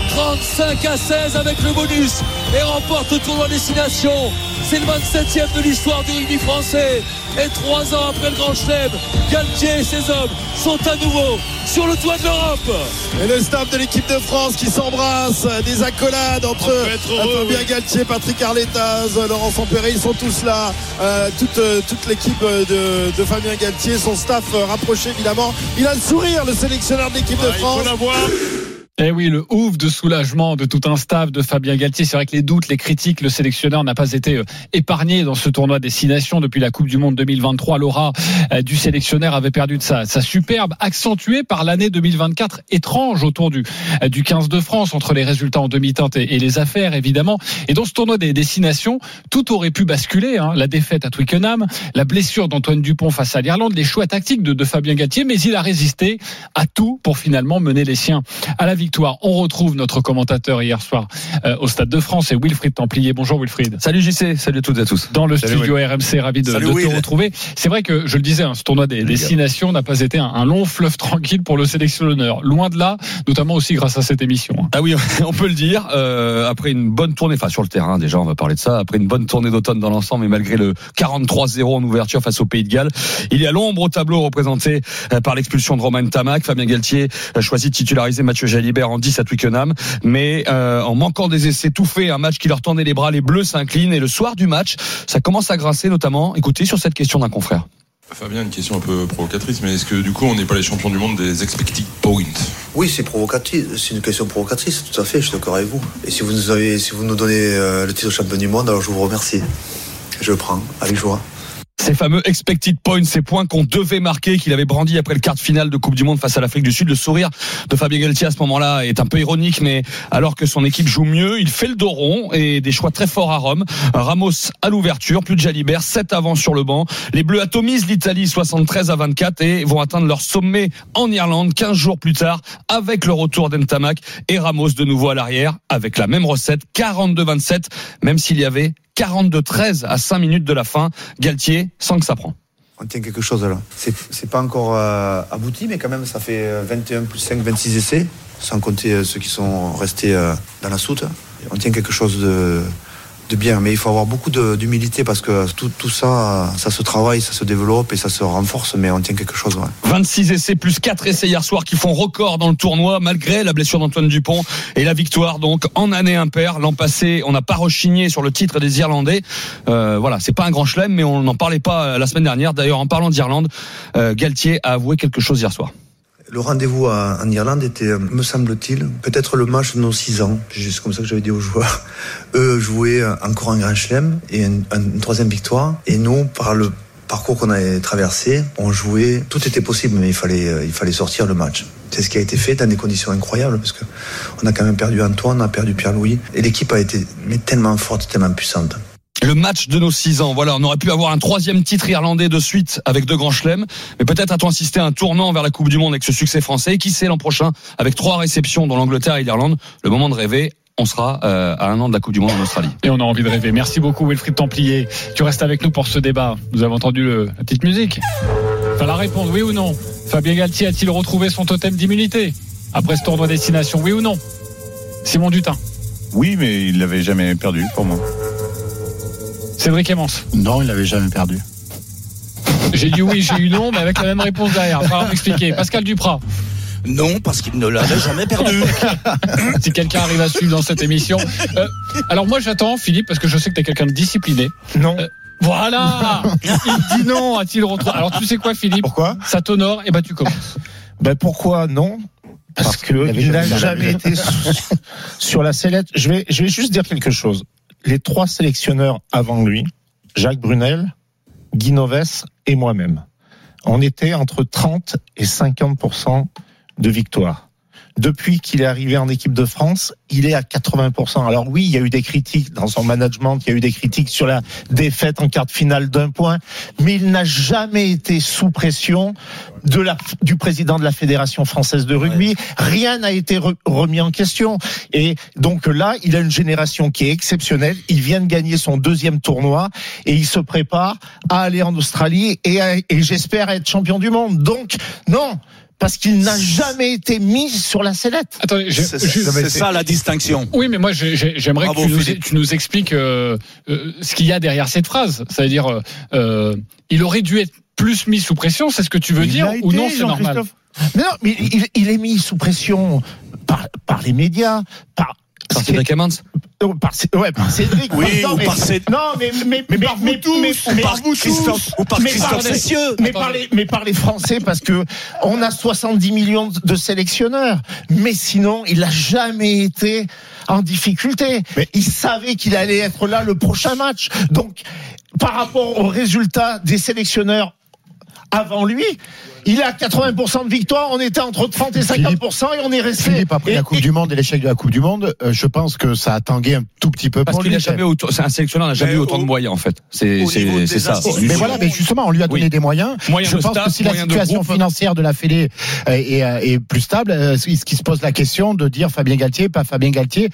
trente-cinq à seize avec le bonus et remporte le tournoi Destination. C'est le vingt-septième de l'histoire du rugby français. Et trois ans après le Grand Chelem, Galtier et ses hommes sont à nouveau sur le toit de l'Europe. Et le staff de l'équipe de France qui s'embrasse, des accolades entre Fabien Galtier, Patrick Arletaz, Laurent Sampéré, ils sont tous là. Euh, toute, toute l'équipe de, de Fabien Galtier, son staff rapproché évidemment. Il a le sourire, le sélectionneur de l'équipe de France. Il faut l'avoir. Eh oui, le ouf de soulagement de tout un staff de Fabien Galtier. C'est vrai que les doutes, les critiques, le sélectionneur n'a pas été épargné dans ce tournoi Destination depuis la Coupe du Monde deux mille vingt-trois. L'aura du sélectionneur avait perdu de sa, sa superbe, accentuée par l'année deux mille vingt-quatre étrange autour du, du quinze de France, entre les résultats en demi-teinte et, et les affaires, évidemment. Et dans ce tournoi des Destinations, tout aurait pu basculer, hein. La défaite à Twickenham, la blessure d'Antoine Dupont face à l'Irlande, les choix tactiques de, de Fabien Galtier, mais il a résisté à tout pour finalement mener les siens à la victoire. On retrouve notre commentateur hier soir euh, au Stade de France, et Wilfried Templier. Bonjour Wilfried. Salut J C, salut à toutes et à tous. Dans le salut studio Will. R M C, ravi de, salut de Will. te retrouver. C'est vrai que je le disais, hein, ce tournoi des Destinations n'a pas été un, un long fleuve tranquille pour le sélectionneur. Loin de là, notamment aussi grâce à cette émission. Ah oui, on peut le dire. Euh, après une bonne tournée, enfin sur le terrain déjà, on va parler de ça. Après une bonne tournée d'automne dans l'ensemble, et malgré le quarante-trois zéro en ouverture face au Pays de Galles, il y a l'ombre au tableau représenté par l'expulsion de Romain Ntamak. Fabien Galtier a choisi de titulariser Mathieu Jalibert en dix à Twickenham. Mais euh, en manquant des essais tout faits, un match qui leur tendait les bras, les Bleus s'inclinent. Et le soir du match, ça commence à grincer, notamment, écoutez, sur cette question d'un confrère. Fabien, une question un peu provocatrice, mais est-ce que du coup on n'est pas les champions du monde des expected points? Oui, c'est provocatrice, c'est une question provocatrice, tout à fait, je suis d'accord avec vous. Et si vous nous avez, si vous nous donnez euh, le titre de champion du monde, alors je vous remercie. Je le prends, avec joie. Ces fameux expected points, ces points qu'on devait marquer, qu'il avait brandi après le quart de finale de Coupe du Monde face à l'Afrique du Sud. Le sourire de Fabien Galtier à ce moment-là est un peu ironique, mais alors que son équipe joue mieux, il fait le dos rond et des choix très forts à Rome. Ramos à l'ouverture, plus de Jalibert, sept avant sur le banc. Les Bleus atomisent l'Italie soixante-treize à vingt-quatre et vont atteindre leur sommet en Irlande quinze jours plus tard avec le retour d'Ntamak et Ramos de nouveau à l'arrière avec la même recette, quarante-deux vingt-sept, même s'il y avait quarante-deux treize à cinq minutes de la fin. Galtier sent que ça prend. On tient quelque chose là. C'est, c'est pas encore euh, abouti, mais quand même ça fait vingt et un plus cinq, vingt-six essais, sans compter euh, ceux qui sont restés euh, dans la soute. On tient quelque chose de, de bien, mais il faut avoir beaucoup de, d'humilité parce que tout, tout ça, ça se travaille, ça se développe et ça se renforce, mais on tient quelque chose. Ouais. vingt-six essais plus quatre essais hier soir qui font record dans le tournoi malgré la blessure d'Antoine Dupont et la victoire donc en année impaire. L'an passé, on n'a pas rechigné sur le titre des Irlandais. Euh, voilà, c'est pas un grand chelem, mais on n'en parlait pas la semaine dernière. D'ailleurs, en parlant d'Irlande, euh, Galtier a avoué quelque chose hier soir. Le rendez-vous en Irlande était, me semble-t-il, peut-être le match de nos six ans. C'est comme ça que j'avais dit aux joueurs. Eux jouaient encore un grand chelem et une, une troisième victoire. Et nous, par le parcours qu'on avait traversé, on jouait, tout était possible, mais il fallait, il fallait sortir le match. C'est ce qui a été fait dans des conditions incroyables, parce que on a quand même perdu Antoine, on a perdu Pierre-Louis. Et l'équipe a été mais tellement forte, tellement puissante. Le match de nos six ans. Voilà, on aurait pu avoir un troisième titre irlandais de suite avec deux grands chelems, mais peut-être a-t-on assisté à un tournant vers la Coupe du Monde avec ce succès français. Et qui sait l'an prochain, avec trois réceptions dans l'Angleterre et l'Irlande, le moment de rêver. On sera euh, à un an de la Coupe du Monde en Australie. Et on a envie de rêver. Merci beaucoup Wilfried Templier. Tu restes avec nous pour ce débat. Vous avez entendu le, la petite musique. Enfin, la réponse, oui ou non? Fabien Galtier a-t-il retrouvé son totem d'immunité après ce tournoi Destination? Oui ou non? Simon Dutin. Oui, mais il l'avait jamais perdu pour moi. Cédric Emmons. Non, il l'avait jamais perdu. J'ai dit oui, j'ai eu non, mais avec la même réponse derrière. Il va m'expliquer. Pascal Duprat. Non, parce qu'il ne l'avait jamais perdu. Si quelqu'un arrive à suivre dans cette émission. Euh, alors moi j'attends, Philippe, parce que je sais que tu es quelqu'un de discipliné. Non. Euh, voilà. Il dit non, a-t-il retrouvé? Alors tu sais quoi, Philippe? Pourquoi? Ça t'honore, et bah tu commences. Ben pourquoi non? Parce, Parce que il n'a jamais été sur la sellette. Je vais, je vais juste dire quelque chose. Les trois sélectionneurs avant lui, Jacques Brunel, Guy Novès et moi-même, on était entre trente et cinquante pour cent de victoire. Depuis qu'il est arrivé en équipe de France, il est à quatre-vingts pour cent. Alors oui, il y a eu des critiques dans son management, il y a eu des critiques sur la défaite en quart de finale d'un point, mais il n'a jamais été sous pression de la, du président de la Fédération française de rugby. Ouais. Rien n'a été re, remis en question. Et donc là, il a une génération qui est exceptionnelle. Il vient de gagner son deuxième tournoi et il se prépare à aller en Australie et, à, et j'espère être champion du monde. Donc, non. parce qu'il n'a jamais été mis sur la sellette. Attendez, je, C'est, je- c'est ça la distinction. Oui, mais moi, j'ai- j'ai- j'aimerais Bravo, que tu nous, Philippe. tu nous expliques euh, euh, ce qu'il y a derrière cette phrase. C'est-à-dire, euh, euh, il aurait dû être plus mis sous pression, c'est ce que tu veux Il dire, l'a ou été, non, c'est normal? Jean-Christophe. Mais non, mais il, il est mis sous pression par, par les médias, par. Par Cédric Hamans. Oh, Par, Cé- ouais, par Cédric. Oui, non, ou mais, par Cédric. Non, mais, mais, Mais par vous tous, mais, ou mais- par vous Christophe- ou par mais Christophe les- Cessieux. Mais par, les, mais par les Français, parce que on a soixante-dix millions de sélectionneurs. Mais sinon, il n'a jamais été en difficulté. Mais- il savait qu'il allait être là le prochain match. Donc, par rapport aux résultats des sélectionneurs avant lui, il est à quatre-vingts pour cent de victoire, on était entre trente et cinquante pour cent et on est resté. Philippe, après et, la Coupe et- du Monde et l'échec de la Coupe du Monde, euh, je pense que ça a tangué un tout petit peu Parce pour qu'il lui. n'a jamais autant, c'est un sélectionneur n'a jamais Mais eu autant au- de moyens, en fait. C'est, au niveau c'est, des c'est ça. institutions. Mais voilà, mais justement, on lui a donné Oui. des moyens. Moyens je de pense staff, que si la moyens de situation groupe. financière de la Fédé euh, est, euh, est plus stable, euh, ce qui se pose la question de dire Fabien Galtier, pas Fabien Galtier.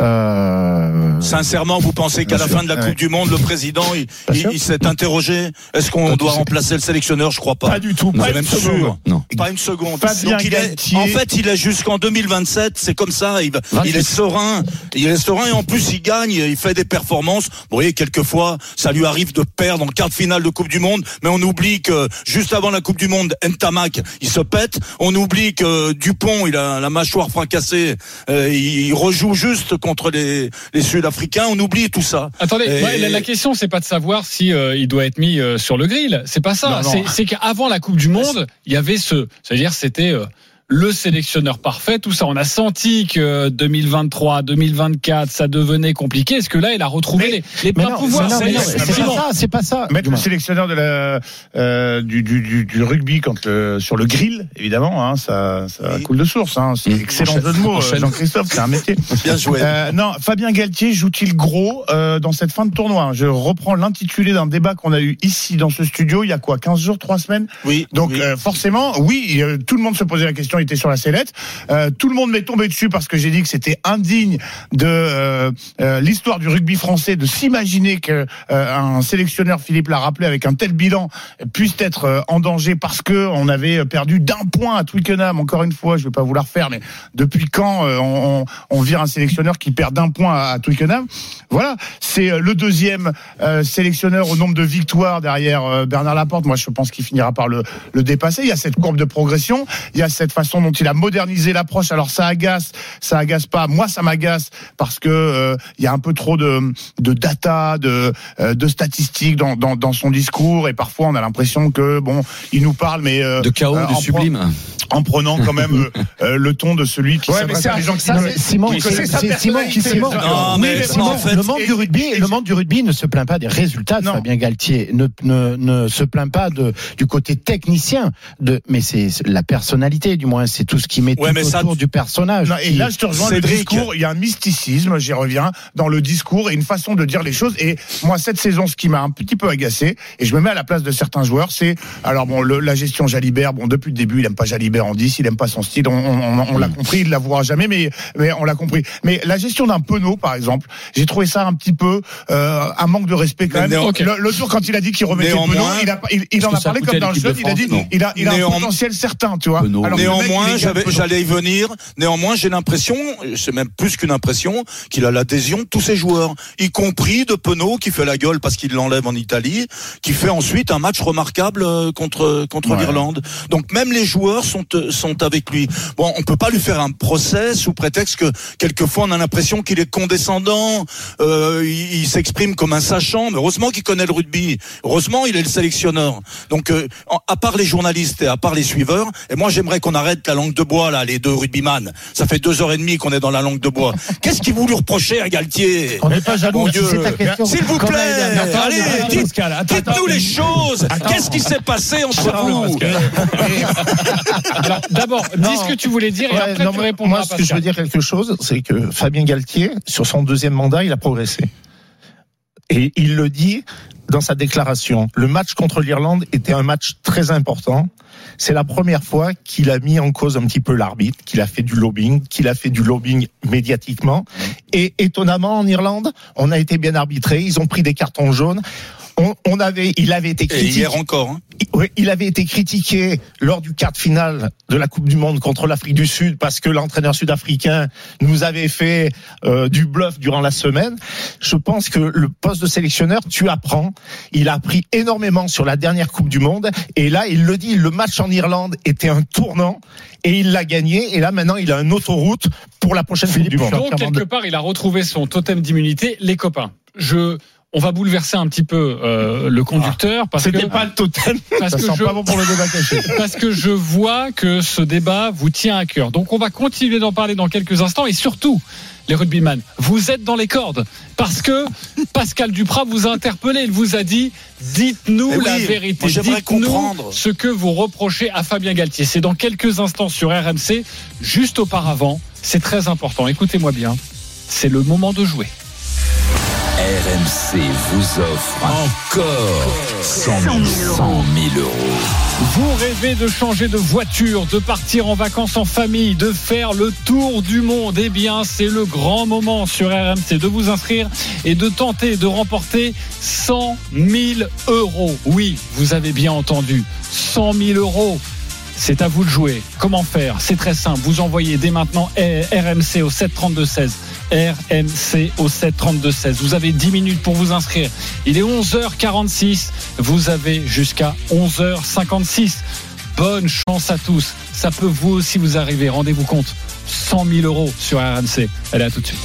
Euh... Sincèrement, vous pensez qu'à Bien la sûr. fin de la Coupe Ouais. du Monde, le président, il, Bien il, sûr. il s'est interrogé, est-ce qu'on Quand doit tu sais- remplacer le sélectionneur? Je crois pas. Pas du tout, Non, pas c'est une même seconde. sûr. Non. Pas une seconde. Fabien Donc il est, Galtier- en fait, il est jusqu'en deux mille vingt-sept. C'est comme ça. Il, va- il est serein. Il est serein et en plus, il gagne. Il fait des performances. Vous voyez, quelquefois, ça lui arrive de perdre en quart de finale de Coupe du Monde. Mais on oublie que juste avant la Coupe du Monde, Ntamak, il se pète. On oublie que Dupont, il a la mâchoire fracassée. Euh, il rejoue juste contre les, les Sud-Africains. On oublie tout ça. Attendez, Et- ouais, la, la question c'est pas de savoir si euh, il doit être mis euh, sur le grill, c'est pas ça. Non, non. C'est, c'est qu'avant la Coupe du Monde, il y avait ce, c'est-à-dire c'était euh, le sélectionneur parfait, tout ça. On a senti que deux mille vingt-trois, deux mille vingt-quatre, ça devenait compliqué. Est-ce que là, il a retrouvé Mais- les, les Mais pleins non, pouvoirs? mais non, mais non, C'est- c'est Simon. pas ça, c'est pas ça. Mettre le Dis-moi. sélectionneur de la, euh, du, du, du, du rugby quand le, sur le grill, évidemment, hein, ça, ça Oui. coule de source. Hein, c'est Mmh. excellent Enchaîne. jeu de mots, euh, Enchaîne. Jean-Christophe, c'est un métier. Bien joué. Euh, non, Fabien Galtier joue-t-il gros euh, dans cette fin de tournoi? Je reprends l'intitulé d'un débat qu'on a eu ici dans ce studio il y a quoi, quinze jours, trois semaines? Oui. Donc oui. euh, forcément, oui, euh, tout le monde se posait la question, il était sur la sellette. Euh, tout le monde m'est tombé dessus parce que j'ai dit que c'était indigne de euh, euh, l'histoire du rugby français de s'imaginer que euh, un sélectionneur, Philippe l'a rappelé, avec un tel bilan puisse être euh, en danger parce que on avait perdu d'un point à Twickenham. Encore une fois, je vais pas vous la refaire, mais depuis quand euh, on, on, on vire un sélectionneur qui perd d'un point à, à Twickenham? Voilà, c'est euh, le deuxième euh, sélectionneur au nombre de victoires derrière euh, Bernard Laporte. Moi, je pense qu'il finira par le, le dépasser. Il y a cette courbe de progression, il y a cette façon dont il a modernisé l'approche. Alors ça agace, ça agace pas. Moi, ça m'agace parce que euh, il y a un peu trop de, de data, de, euh, de statistiques dans, dans, dans son discours et parfois on a l'impression que bon, il nous parle mais euh, De chaos, euh, de en sublime. en prenant quand même euh, euh, le ton de celui qui Ouais, mais s'adresse c'est à des gens qui ça, ne- c'est- Simon, qui c'est- connaissent sa c'est Simon qui personnalité. Simon. Non, Oui, mais mais ça, Simon, en fait- le monde et- du rugby, et- le monde du rugby ne se plaint pas des résultats de Non. Fabien Galtier, ne, ne, ne se plaint pas de, du côté technicien de, mais c'est la personnalité, du moins, c'est tout ce qui met Ouais, tout mais ça- autour du personnage. Non, et qui- là, je te rejoins, Cédric. le discours, il y a un mysticisme, j'y reviens, dans le discours et une façon de dire les choses. Et moi, cette saison, ce qui m'a un petit peu agacé, et je me mets à la place de certains joueurs, c'est, alors bon, le, la gestion Jalibert, bon, depuis le début, il aime pas Jalibert en dix, il aime pas son style, on, on, on, on l'a compris, il l'avouera jamais, mais, mais on l'a compris. Mais la gestion d'un Penaud, par exemple, j'ai trouvé ça un petit peu, euh, un manque de respect quand Mais même. néan- Le, le jour, quand il a dit qu'il remettait Néanmoins- Penaud, il, a, il, il Est-ce en que a ça parlé coûtait comme d'un l'équipe jeune, de il a dit, France? Non. il a, il a un Néanmoins- potentiel certain, tu vois. Penaud. Alors que le mec, Néanmoins, il est j'avais- Penaud. j'allais y venir. Néanmoins, j'ai l'impression, c'est même plus qu'une impression, qu'il a l'adhésion de tous ses joueurs, y compris de Penaud qui fait la gueule parce qu'il l'enlève en Italie, qui fait ensuite un match remarquable euh, contre contre Ouais. l'Irlande. Donc même les joueurs sont euh, sont avec lui. Bon, on peut pas lui faire un procès sous prétexte que quelquefois on a l'impression qu'il est condescendant, euh, il, il s'exprime comme un sachant. Mais heureusement qu'il connaît le rugby. Heureusement, il est le sélectionneur. Donc euh, en- à part les journalistes et à part les suiveurs, et moi j'aimerais qu'on arrête la langue de bois là, les deux rugbyman. Ça fait deux heures et demie qu'on est dans la langue de bois. Qu'est-ce qu'il vous lui reprochez à Galtier? On n'est pas jaloux, Mon si Dieu. c'est ta question. S'il vous Comme plaît, l'année dernière. allez, Attends, dites, Pascal, attends, dites-nous attends. les choses. Attends. Qu'est-ce qui s'est passé entre vous? Alors, d'abord, dis ce que tu voulais dire et Ouais, après non, tu moi, répondras moi, à ce que je veux Pascal. dire quelque chose, c'est que Fabien Galtier, sur son deuxième mandat, il a progressé. Et il le dit dans sa déclaration. Le match contre l'Irlande était un match très important. C'est la première fois qu'il a mis en cause un petit peu l'arbitre, qu'il a fait du lobbying, qu'il a fait du lobbying médiatiquement. Et étonnamment, en Irlande, on a été bien arbitré. Ils ont pris des cartons jaunes. on, on avait, il avait été critiqué. Et hier encore. Hein. Oui, il avait été critiqué lors du quart de finale de la Coupe du Monde contre l'Afrique du Sud parce que l'entraîneur sud-africain nous avait fait euh, du bluff durant la semaine. Je pense que le poste de sélectionneur, tu apprends. Il a appris énormément sur la dernière Coupe du Monde et là, il le dit, le match en Irlande était un tournant et il l'a gagné. Et là, maintenant, il a une autoroute pour la prochaine Coupe du Monde. Donc, quelque part, il a retrouvé son totem d'immunité. Les copains, je... On va bouleverser un petit peu euh, le conducteur parce C'était que pas le totem. Parce ça que sent je, pas bon pour le débat caché. Parce que je vois que ce débat vous tient à cœur. Donc on va continuer d'en parler dans quelques instants et surtout les rugbyman, vous êtes dans les cordes parce que Pascal Duprat vous a interpellé, il vous a dit dites-nous oui, la vérité, moi j'aimerais dites-nous comprendre ce que vous reprochez à Fabien Galtier. C'est dans quelques instants sur R M C. Juste auparavant, c'est très important. Écoutez-moi bien, c'est le moment de jouer. R M C vous offre encore cent mille euros. Vous rêvez de changer de voiture, de partir en vacances en famille, de faire le tour du monde. Eh bien, c'est le grand moment sur R M C de vous inscrire et de tenter de remporter cent mille euros. Oui, vous avez bien entendu, cent mille euros. C'est à vous de jouer. Comment faire ? C'est très simple. Vous envoyez dès maintenant R M C au sept trente-deux seize. R M C au sept trente-deux seize. Vous avez dix minutes pour vous inscrire. Il est onze heures quarante-six. Vous avez jusqu'à onze heures cinquante-six. Bonne chance à tous. Ça peut vous aussi vous arriver. Rendez-vous compte. cent mille euros sur R M C. Allez, à tout de suite.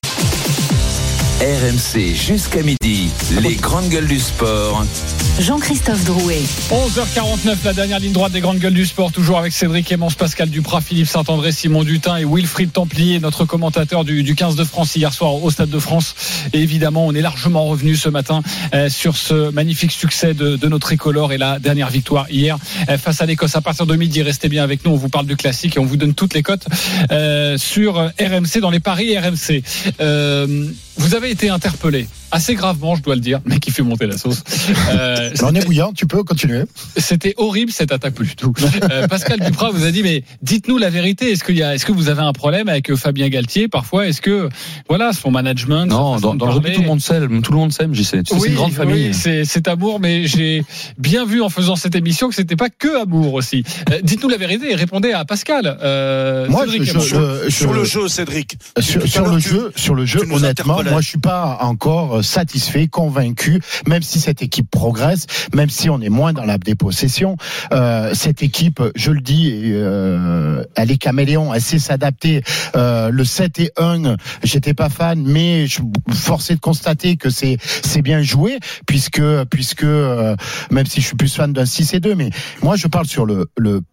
R M C jusqu'à midi, les grandes gueules du sport. Jean-Christophe Drouet. onze heures quarante-neuf, la dernière ligne droite des grandes gueules du sport, toujours avec Cédric Emmons, Pascal Duprat, Philippe Saint-André, Simon Dutin et Wilfried Templier, notre commentateur du, du quinze de France hier soir au Stade de France. Et évidemment, on est largement revenu ce matin euh, sur ce magnifique succès de, de notre tricolore et la dernière victoire hier euh, face à l'Écosse. À partir de midi, restez bien avec nous, on vous parle du classique et on vous donne toutes les cotes euh, sur R M C, dans les paris R M C. Euh, vous avez été interpellé assez gravement, je dois le dire, mais qui fait monter la sauce. Euh, On est bouillant, tu peux continuer. C'était horrible cette attaque, plus du tout. Euh, Pascal Duprat vous a dit, mais dites-nous la vérité. Est-ce qu'il y a, est-ce que vous avez un problème avec Fabien Galtier parfois? Est-ce que voilà son management? Non, dans, dans le rugby tout le monde s'aime, tout le monde s'aime. Tu sais, oui, c'est une grande famille. Oui, c'est, c'est amour, mais j'ai bien vu en faisant cette émission que c'était pas que amour aussi. Euh, dites-nous la vérité et répondez à Pascal. Euh, moi, Cédric, je, je, je, je, sur le jeu, Cédric. Sur, sur le tu, jeu, sur le jeu, honnêtement, moi je suis pas encore satisfait, convaincu, même si cette équipe progresse, même si on est moins dans la dépossession. Euh, cette équipe, je le dis, euh, elle est caméléon, elle sait s'adapter. Euh, le sept et un, j'étais pas fan, mais je forcé de constater que c'est c'est bien joué, puisque puisque euh, même si je suis plus fan d'un six et deux, mais moi je parle sur le le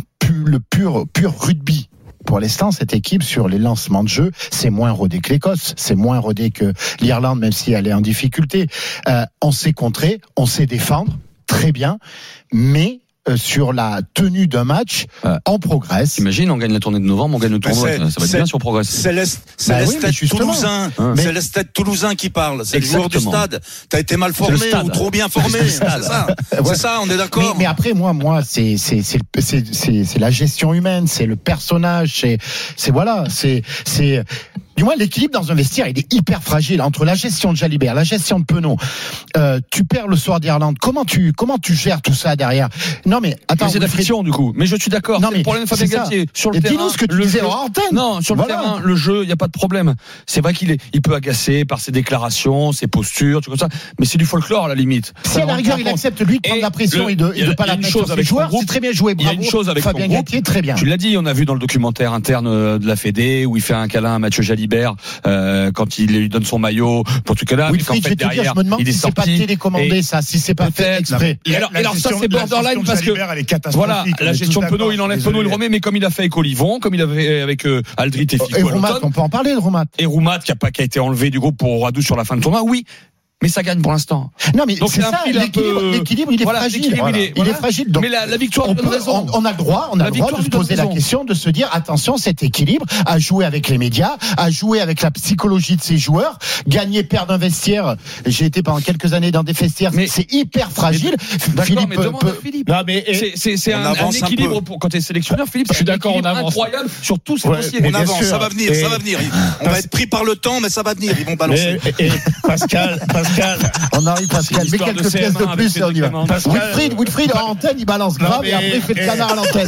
le pur pur rugby. Pour l'instant, cette équipe, sur les lancements de jeu, c'est moins rodé que l'Écosse, c'est moins rodé que l'Irlande, même si elle est en difficulté. Euh, on sait contrer, on sait défendre, très bien, mais euh, sur la tenue d'un match, euh, on progresse. Imagine, on gagne la tournée de novembre, on gagne le tournoi, ça va être bien si on progresse. C'est l'Est, c'est bah l'Estade oui, toulousain, hein. c'est l'Estade toulousain qui parle, c'est Exactement. le joueur du stade. T'as été mal formé ou trop bien formé, c'est ça. Ouais. C'est ça, on est d'accord. Mais, mais après, moi, moi, c'est c'est c'est c'est c'est, c'est la gestion humaine, c'est le personnage, c'est c'est voilà, c'est c'est du moins l'équilibre dans un vestiaire, il est hyper fragile entre la gestion de Jalibert, la gestion de Penaud. Euh, tu perds le soir d'Irlande. Comment tu comment tu gères tout ça derrière? Non mais attends, mais c'est de la friction du coup. Mais je suis d'accord. Non c'est mais le problème de Fabien Galtier sur le et terrain. Dis-nous ce que tu le disais jeu, en antenne. Non, sur voilà. le terrain, le jeu, il y a pas de problème. C'est vrai qu'il est, il peut agacer par ses déclarations, ses postures, tout comme ça. Mais c'est du folklore à la limite. Si à la rigueur il accepte lui de prendre la pression et de et de pas la mettre sur ses joueurs, c'est très bien joué. Bravo. Il y a une chose avec Fabien Galtier, très bien. Tu l'as dit, on a vu dans le documentaire interne de la Fédé où il fait un câlin à Mathieu Jalibert. Euh, quand il lui donne son maillot pour tout cas là, oui, mais qu'en fait derrière, dire, je me demande il est si sorti. C'est pas télécommandé ça, si c'est pas fait exprès. Et alors, alors ça c'est borderline parce que voilà, la gestion de Penaud, il enlève Penaud, il remet, mais comme il a fait avec Olivon, comme il a fait avec euh, Aldrit et Fico. Et Roumat, on peut en parler de Roumat. Et Roumat qui a pas qui a été enlevé du groupe pour Radou sur la fin de tournoi, oui. Mais ça gagne pour l'instant. Non mais donc c'est ça, l'équilibre, peu... l'équilibre il est voilà, fragile. Voilà. Il, est, il voilà. est fragile. Donc mais la, la victoire on, donne peut, raison. On, on a le droit, on a la le droit de se poser la question, de se dire attention, cet équilibre, à jouer avec les médias, à jouer avec la psychologie de ces joueurs, gagner, perdre un vestiaire. J'ai été pendant quelques années dans des vestiaires, mais c'est hyper fragile. Mais, Philippe, mais demande peut, à Philippe. Non mais c'est, c'est, c'est un, un équilibre un pour quand tu es sélectionneur, Philippe. Je suis d'accord, on avance. Incroyable sur tous ces ouais, dossiers. On avance, ça va venir, ça va venir. On va être pris par le temps, mais ça va venir. Ils vont balancer. Et Pascal, Pascal, on arrive Pascal, mais quelques pièces de plus et on y va. Wilfried, Wilfried en antenne, il balance grave mais, et après il fait le canard à l'antenne.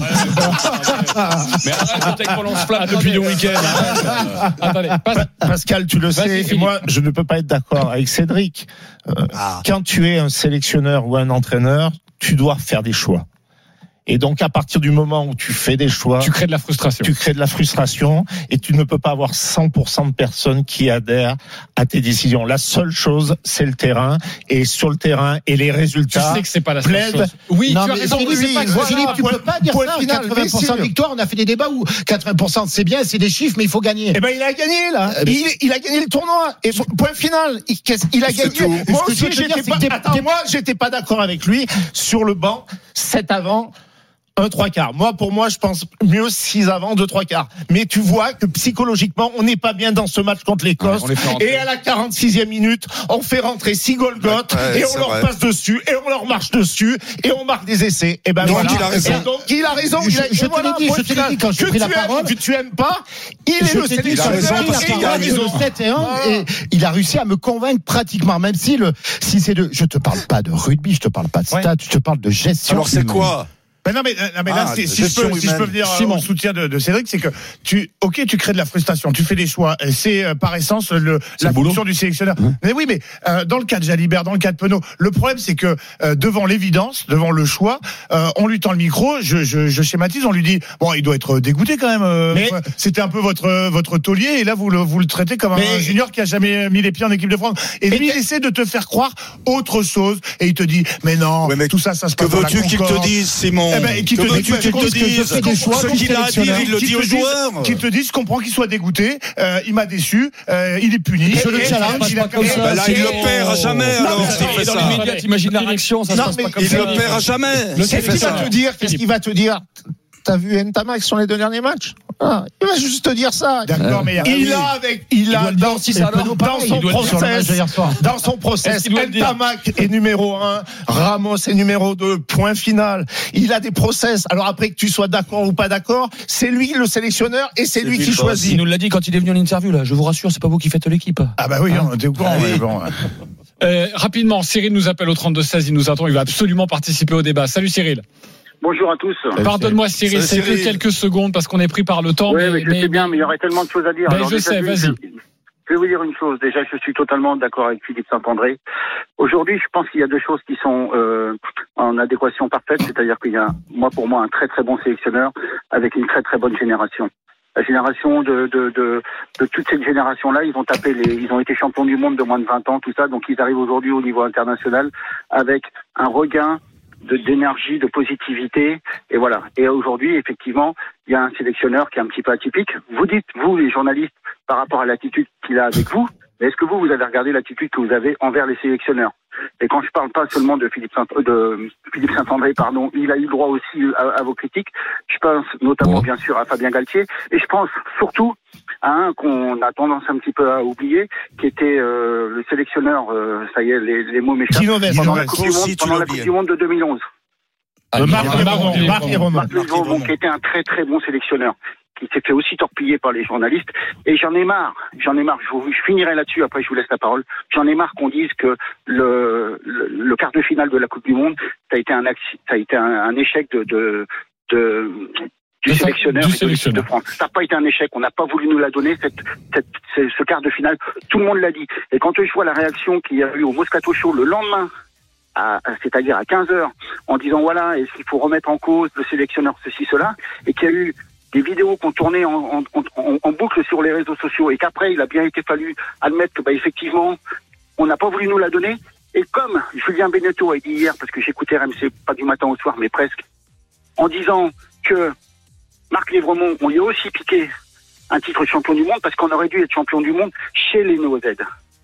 Mais arrête avec Roland Flamme depuis le week-end. Attendez, Pascal, tu le sais, et moi je ne peux pas être d'accord avec Cédric. Euh, ah. Quand tu es un sélectionneur ou un entraîneur, tu dois faire des choix. Et donc, à partir du moment où tu fais des choix, tu crées de la frustration. Tu crées de la frustration et tu ne peux pas avoir cent pour cent de personnes qui adhèrent à tes décisions. La seule chose, c'est le terrain. Et sur le terrain, et les résultats. Tu sais que c'est pas la seule plaident. chose. Oui, non, tu as raison. Philippe, Oui, pas voilà, Philippe, tu point, peux pas dire ça. Final, quatre-vingts pour cent de victoire. On a fait des débats où quatre-vingts pour cent c'est bien, c'est des chiffres, mais il faut gagner. Eh ben, il a gagné, là. Euh, il, il a gagné le tournoi. Et point final. Il, il a gagné. Tout. Moi aussi, j'étais pas, attends, moi, j'étais pas d'accord avec lui sur le banc, sept avant. Un trois quarts. Moi, pour moi, je pense mieux six avant, deux trois quarts. Mais tu vois que psychologiquement, on n'est pas bien dans ce match contre l'Écosse. Ouais, et à la quarante-sixième minute, on fait rentrer six Golgoth ouais, et on leur vrai. passe dessus et on leur marche dessus et on marque des essais. Et ben donc, voilà. Il a raison. Et donc, il a raison. Je, il a, je te voilà, l'ai dit, je te l'ai dit quand j'ai pris la parole. Que tu aimes pas, il est le sélectionneur. Il a raison. sept et un et il a réussi à me convaincre pratiquement, même si le, si c'est de, je te parle pas de rugby, je te parle pas de stats, je te parle de gestion. Alors c'est quoi? Ben non mais, non mais là, ah, si, si, je peux, si je peux venir Simon. Au soutien de, de Cédric, c'est que tu, ok, tu crées de la frustration, tu fais des choix, c'est euh, par essence le, la fonction du sélectionneur. Mmh. Mais oui, mais euh, dans le cas de Jalibert, dans le cas de Penaud, le problème c'est que euh, devant l'évidence, devant le choix, euh, on lui tend le micro, je, je, je schématise, on lui dit bon, il doit être dégoûté quand même. Euh, mais c'était un peu votre votre taulier et là vous le vous le traitez comme mais un junior qui a jamais mis les pieds en équipe de France. Et lui, il essaie de te faire croire autre chose et il te dit mais non, ouais, mais tout ça, ça se passe dans la Concorde. Que veux-tu qu'il te dise, Simon? Eh ben, qui te dit que te dise ce qu'il a à dire, il le dit aux joueurs. Qui te dit, je comprends qu'il soit dégoûté, euh, il m'a déçu, euh, il est puni. Je le challenge, il a comme ça. Là, il le perd à jamais, alors, s'il fait ça. Dans l'immédiat, t'imagines la réaction, ça se passe pas comme ça. Il le perd à jamais. Qu'est-ce qu'il va te dire? Qu'est-ce qu'il va te dire? T'as vu Ntamak sur les deux derniers matchs? Ah, il va juste te dire ça. D'accord, mais il a avec, il a il dans, ça dans, dans son process, dans son process, Ntamak est numéro un, Ramos est numéro deux, point final. Il a des process. Alors après que tu sois d'accord ou pas d'accord, c'est lui le sélectionneur et c'est, c'est lui qui choisit. Il nous l'a dit quand il est venu en interview là. Je vous rassure, c'est pas vous qui faites l'équipe. Ah bah oui, hein, on était au courant. Ah, oui. Bon. Euh, rapidement, Cyril nous appelle au trente-deux seize, il nous attend, il va absolument participer au débat. Salut Cyril. Bonjour à tous. Pardonne-moi Cyril, c'est que quelques secondes parce qu'on est pris par le temps. Oui, mais, mais je mais... sais bien, mais il y aurait tellement de choses à dire. Ben, Alors, je sais, vas-y. Je vais vous dire une chose. Déjà, je suis totalement d'accord avec Philippe Saint-André. Aujourd'hui, je pense qu'il y a deux choses qui sont euh, en adéquation parfaite. C'est-à-dire qu'il y a, moi, pour moi, un très très bon sélectionneur avec une très très bonne génération. La génération de, de, de, de toute cette génération-là, ils ont tapé les, ils ont été champions du monde de moins de vingt ans, tout ça. Donc, ils arrivent aujourd'hui au niveau international avec un regain de d'énergie, de positivité, et voilà. Et aujourd'hui, effectivement, il y a un sélectionneur qui est un petit peu atypique. Vous dites, vous, les journalistes, par rapport à l'attitude qu'il a avec vous, mais est-ce que vous, vous avez regardé l'attitude que vous avez envers les sélectionneurs? Et quand je parle pas seulement de Philippe Saint, de Philippe Saint-André, pardon, il a eu droit aussi à, à vos critiques. Je pense notamment, bien sûr, à Fabien Galtier, et je pense surtout à un qu'on a tendance un petit peu à oublier, qui était euh, le sélectionneur, euh, ça y est, les, les mots m'échappent, pendant, la coupe, du monde, pendant la Coupe du Monde de deux mille onze. Ah, Marc Lévremont, Marc Lévremont, qui était un très très bon sélectionneur, qui s'est fait aussi torpiller par les journalistes. Et j'en ai marre, j'en ai marre, je, vous, je finirai là-dessus, après je vous laisse la parole, j'en ai marre qu'on dise que le, le, le quart de finale de la Coupe du Monde, ça a été un, ça a été un, un échec de... de, de du sélectionneur du et de l'équipe de France. Ça n'a pas été un échec, on n'a pas voulu nous la donner, cette, cette, ce quart de finale, tout le monde l'a dit. Et quand je vois la réaction qu'il y a eu au Moscato Show le lendemain, à, c'est-à-dire à quinze heures, en disant voilà, est-ce qu'il faut remettre en cause le sélectionneur, ceci, cela, et qu'il y a eu des vidéos qu'on tournait en, en, en, en boucle sur les réseaux sociaux, et qu'après, il a bien été fallu admettre que, bah, effectivement, on n'a pas voulu nous la donner, et comme Julien Beneteau a dit hier, parce que j'écoutais R M C, pas du matin au soir, mais presque, en disant que Marc Lévremont, on lui a aussi piqué un titre de champion du monde, parce qu'on aurait dû être champion du monde chez les No Z.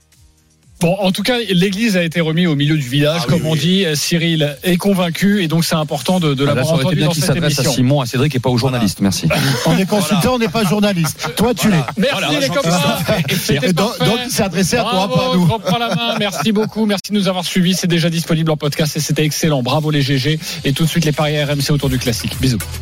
Bon, en tout cas, l'église a été remise au milieu du village, ah, comme oui, on oui. dit. Cyril est convaincu et donc c'est important de, de ah, l'avoir entendu bien dans cette émission. S'adresse à Simon, à Cédric et pas aux journalistes. Voilà. Merci. On est consultant, voilà. On n'est pas journaliste. Toi, tu voilà. l'es. Merci voilà, les copains. Et donc, donc, il s'est adressé à toi, pas à nous. Je reprends la main. Merci beaucoup. Merci de nous avoir suivis. C'est déjà disponible en podcast et c'était excellent. Bravo les G G. Et tout de suite les paris R M C autour du classique. Bisous.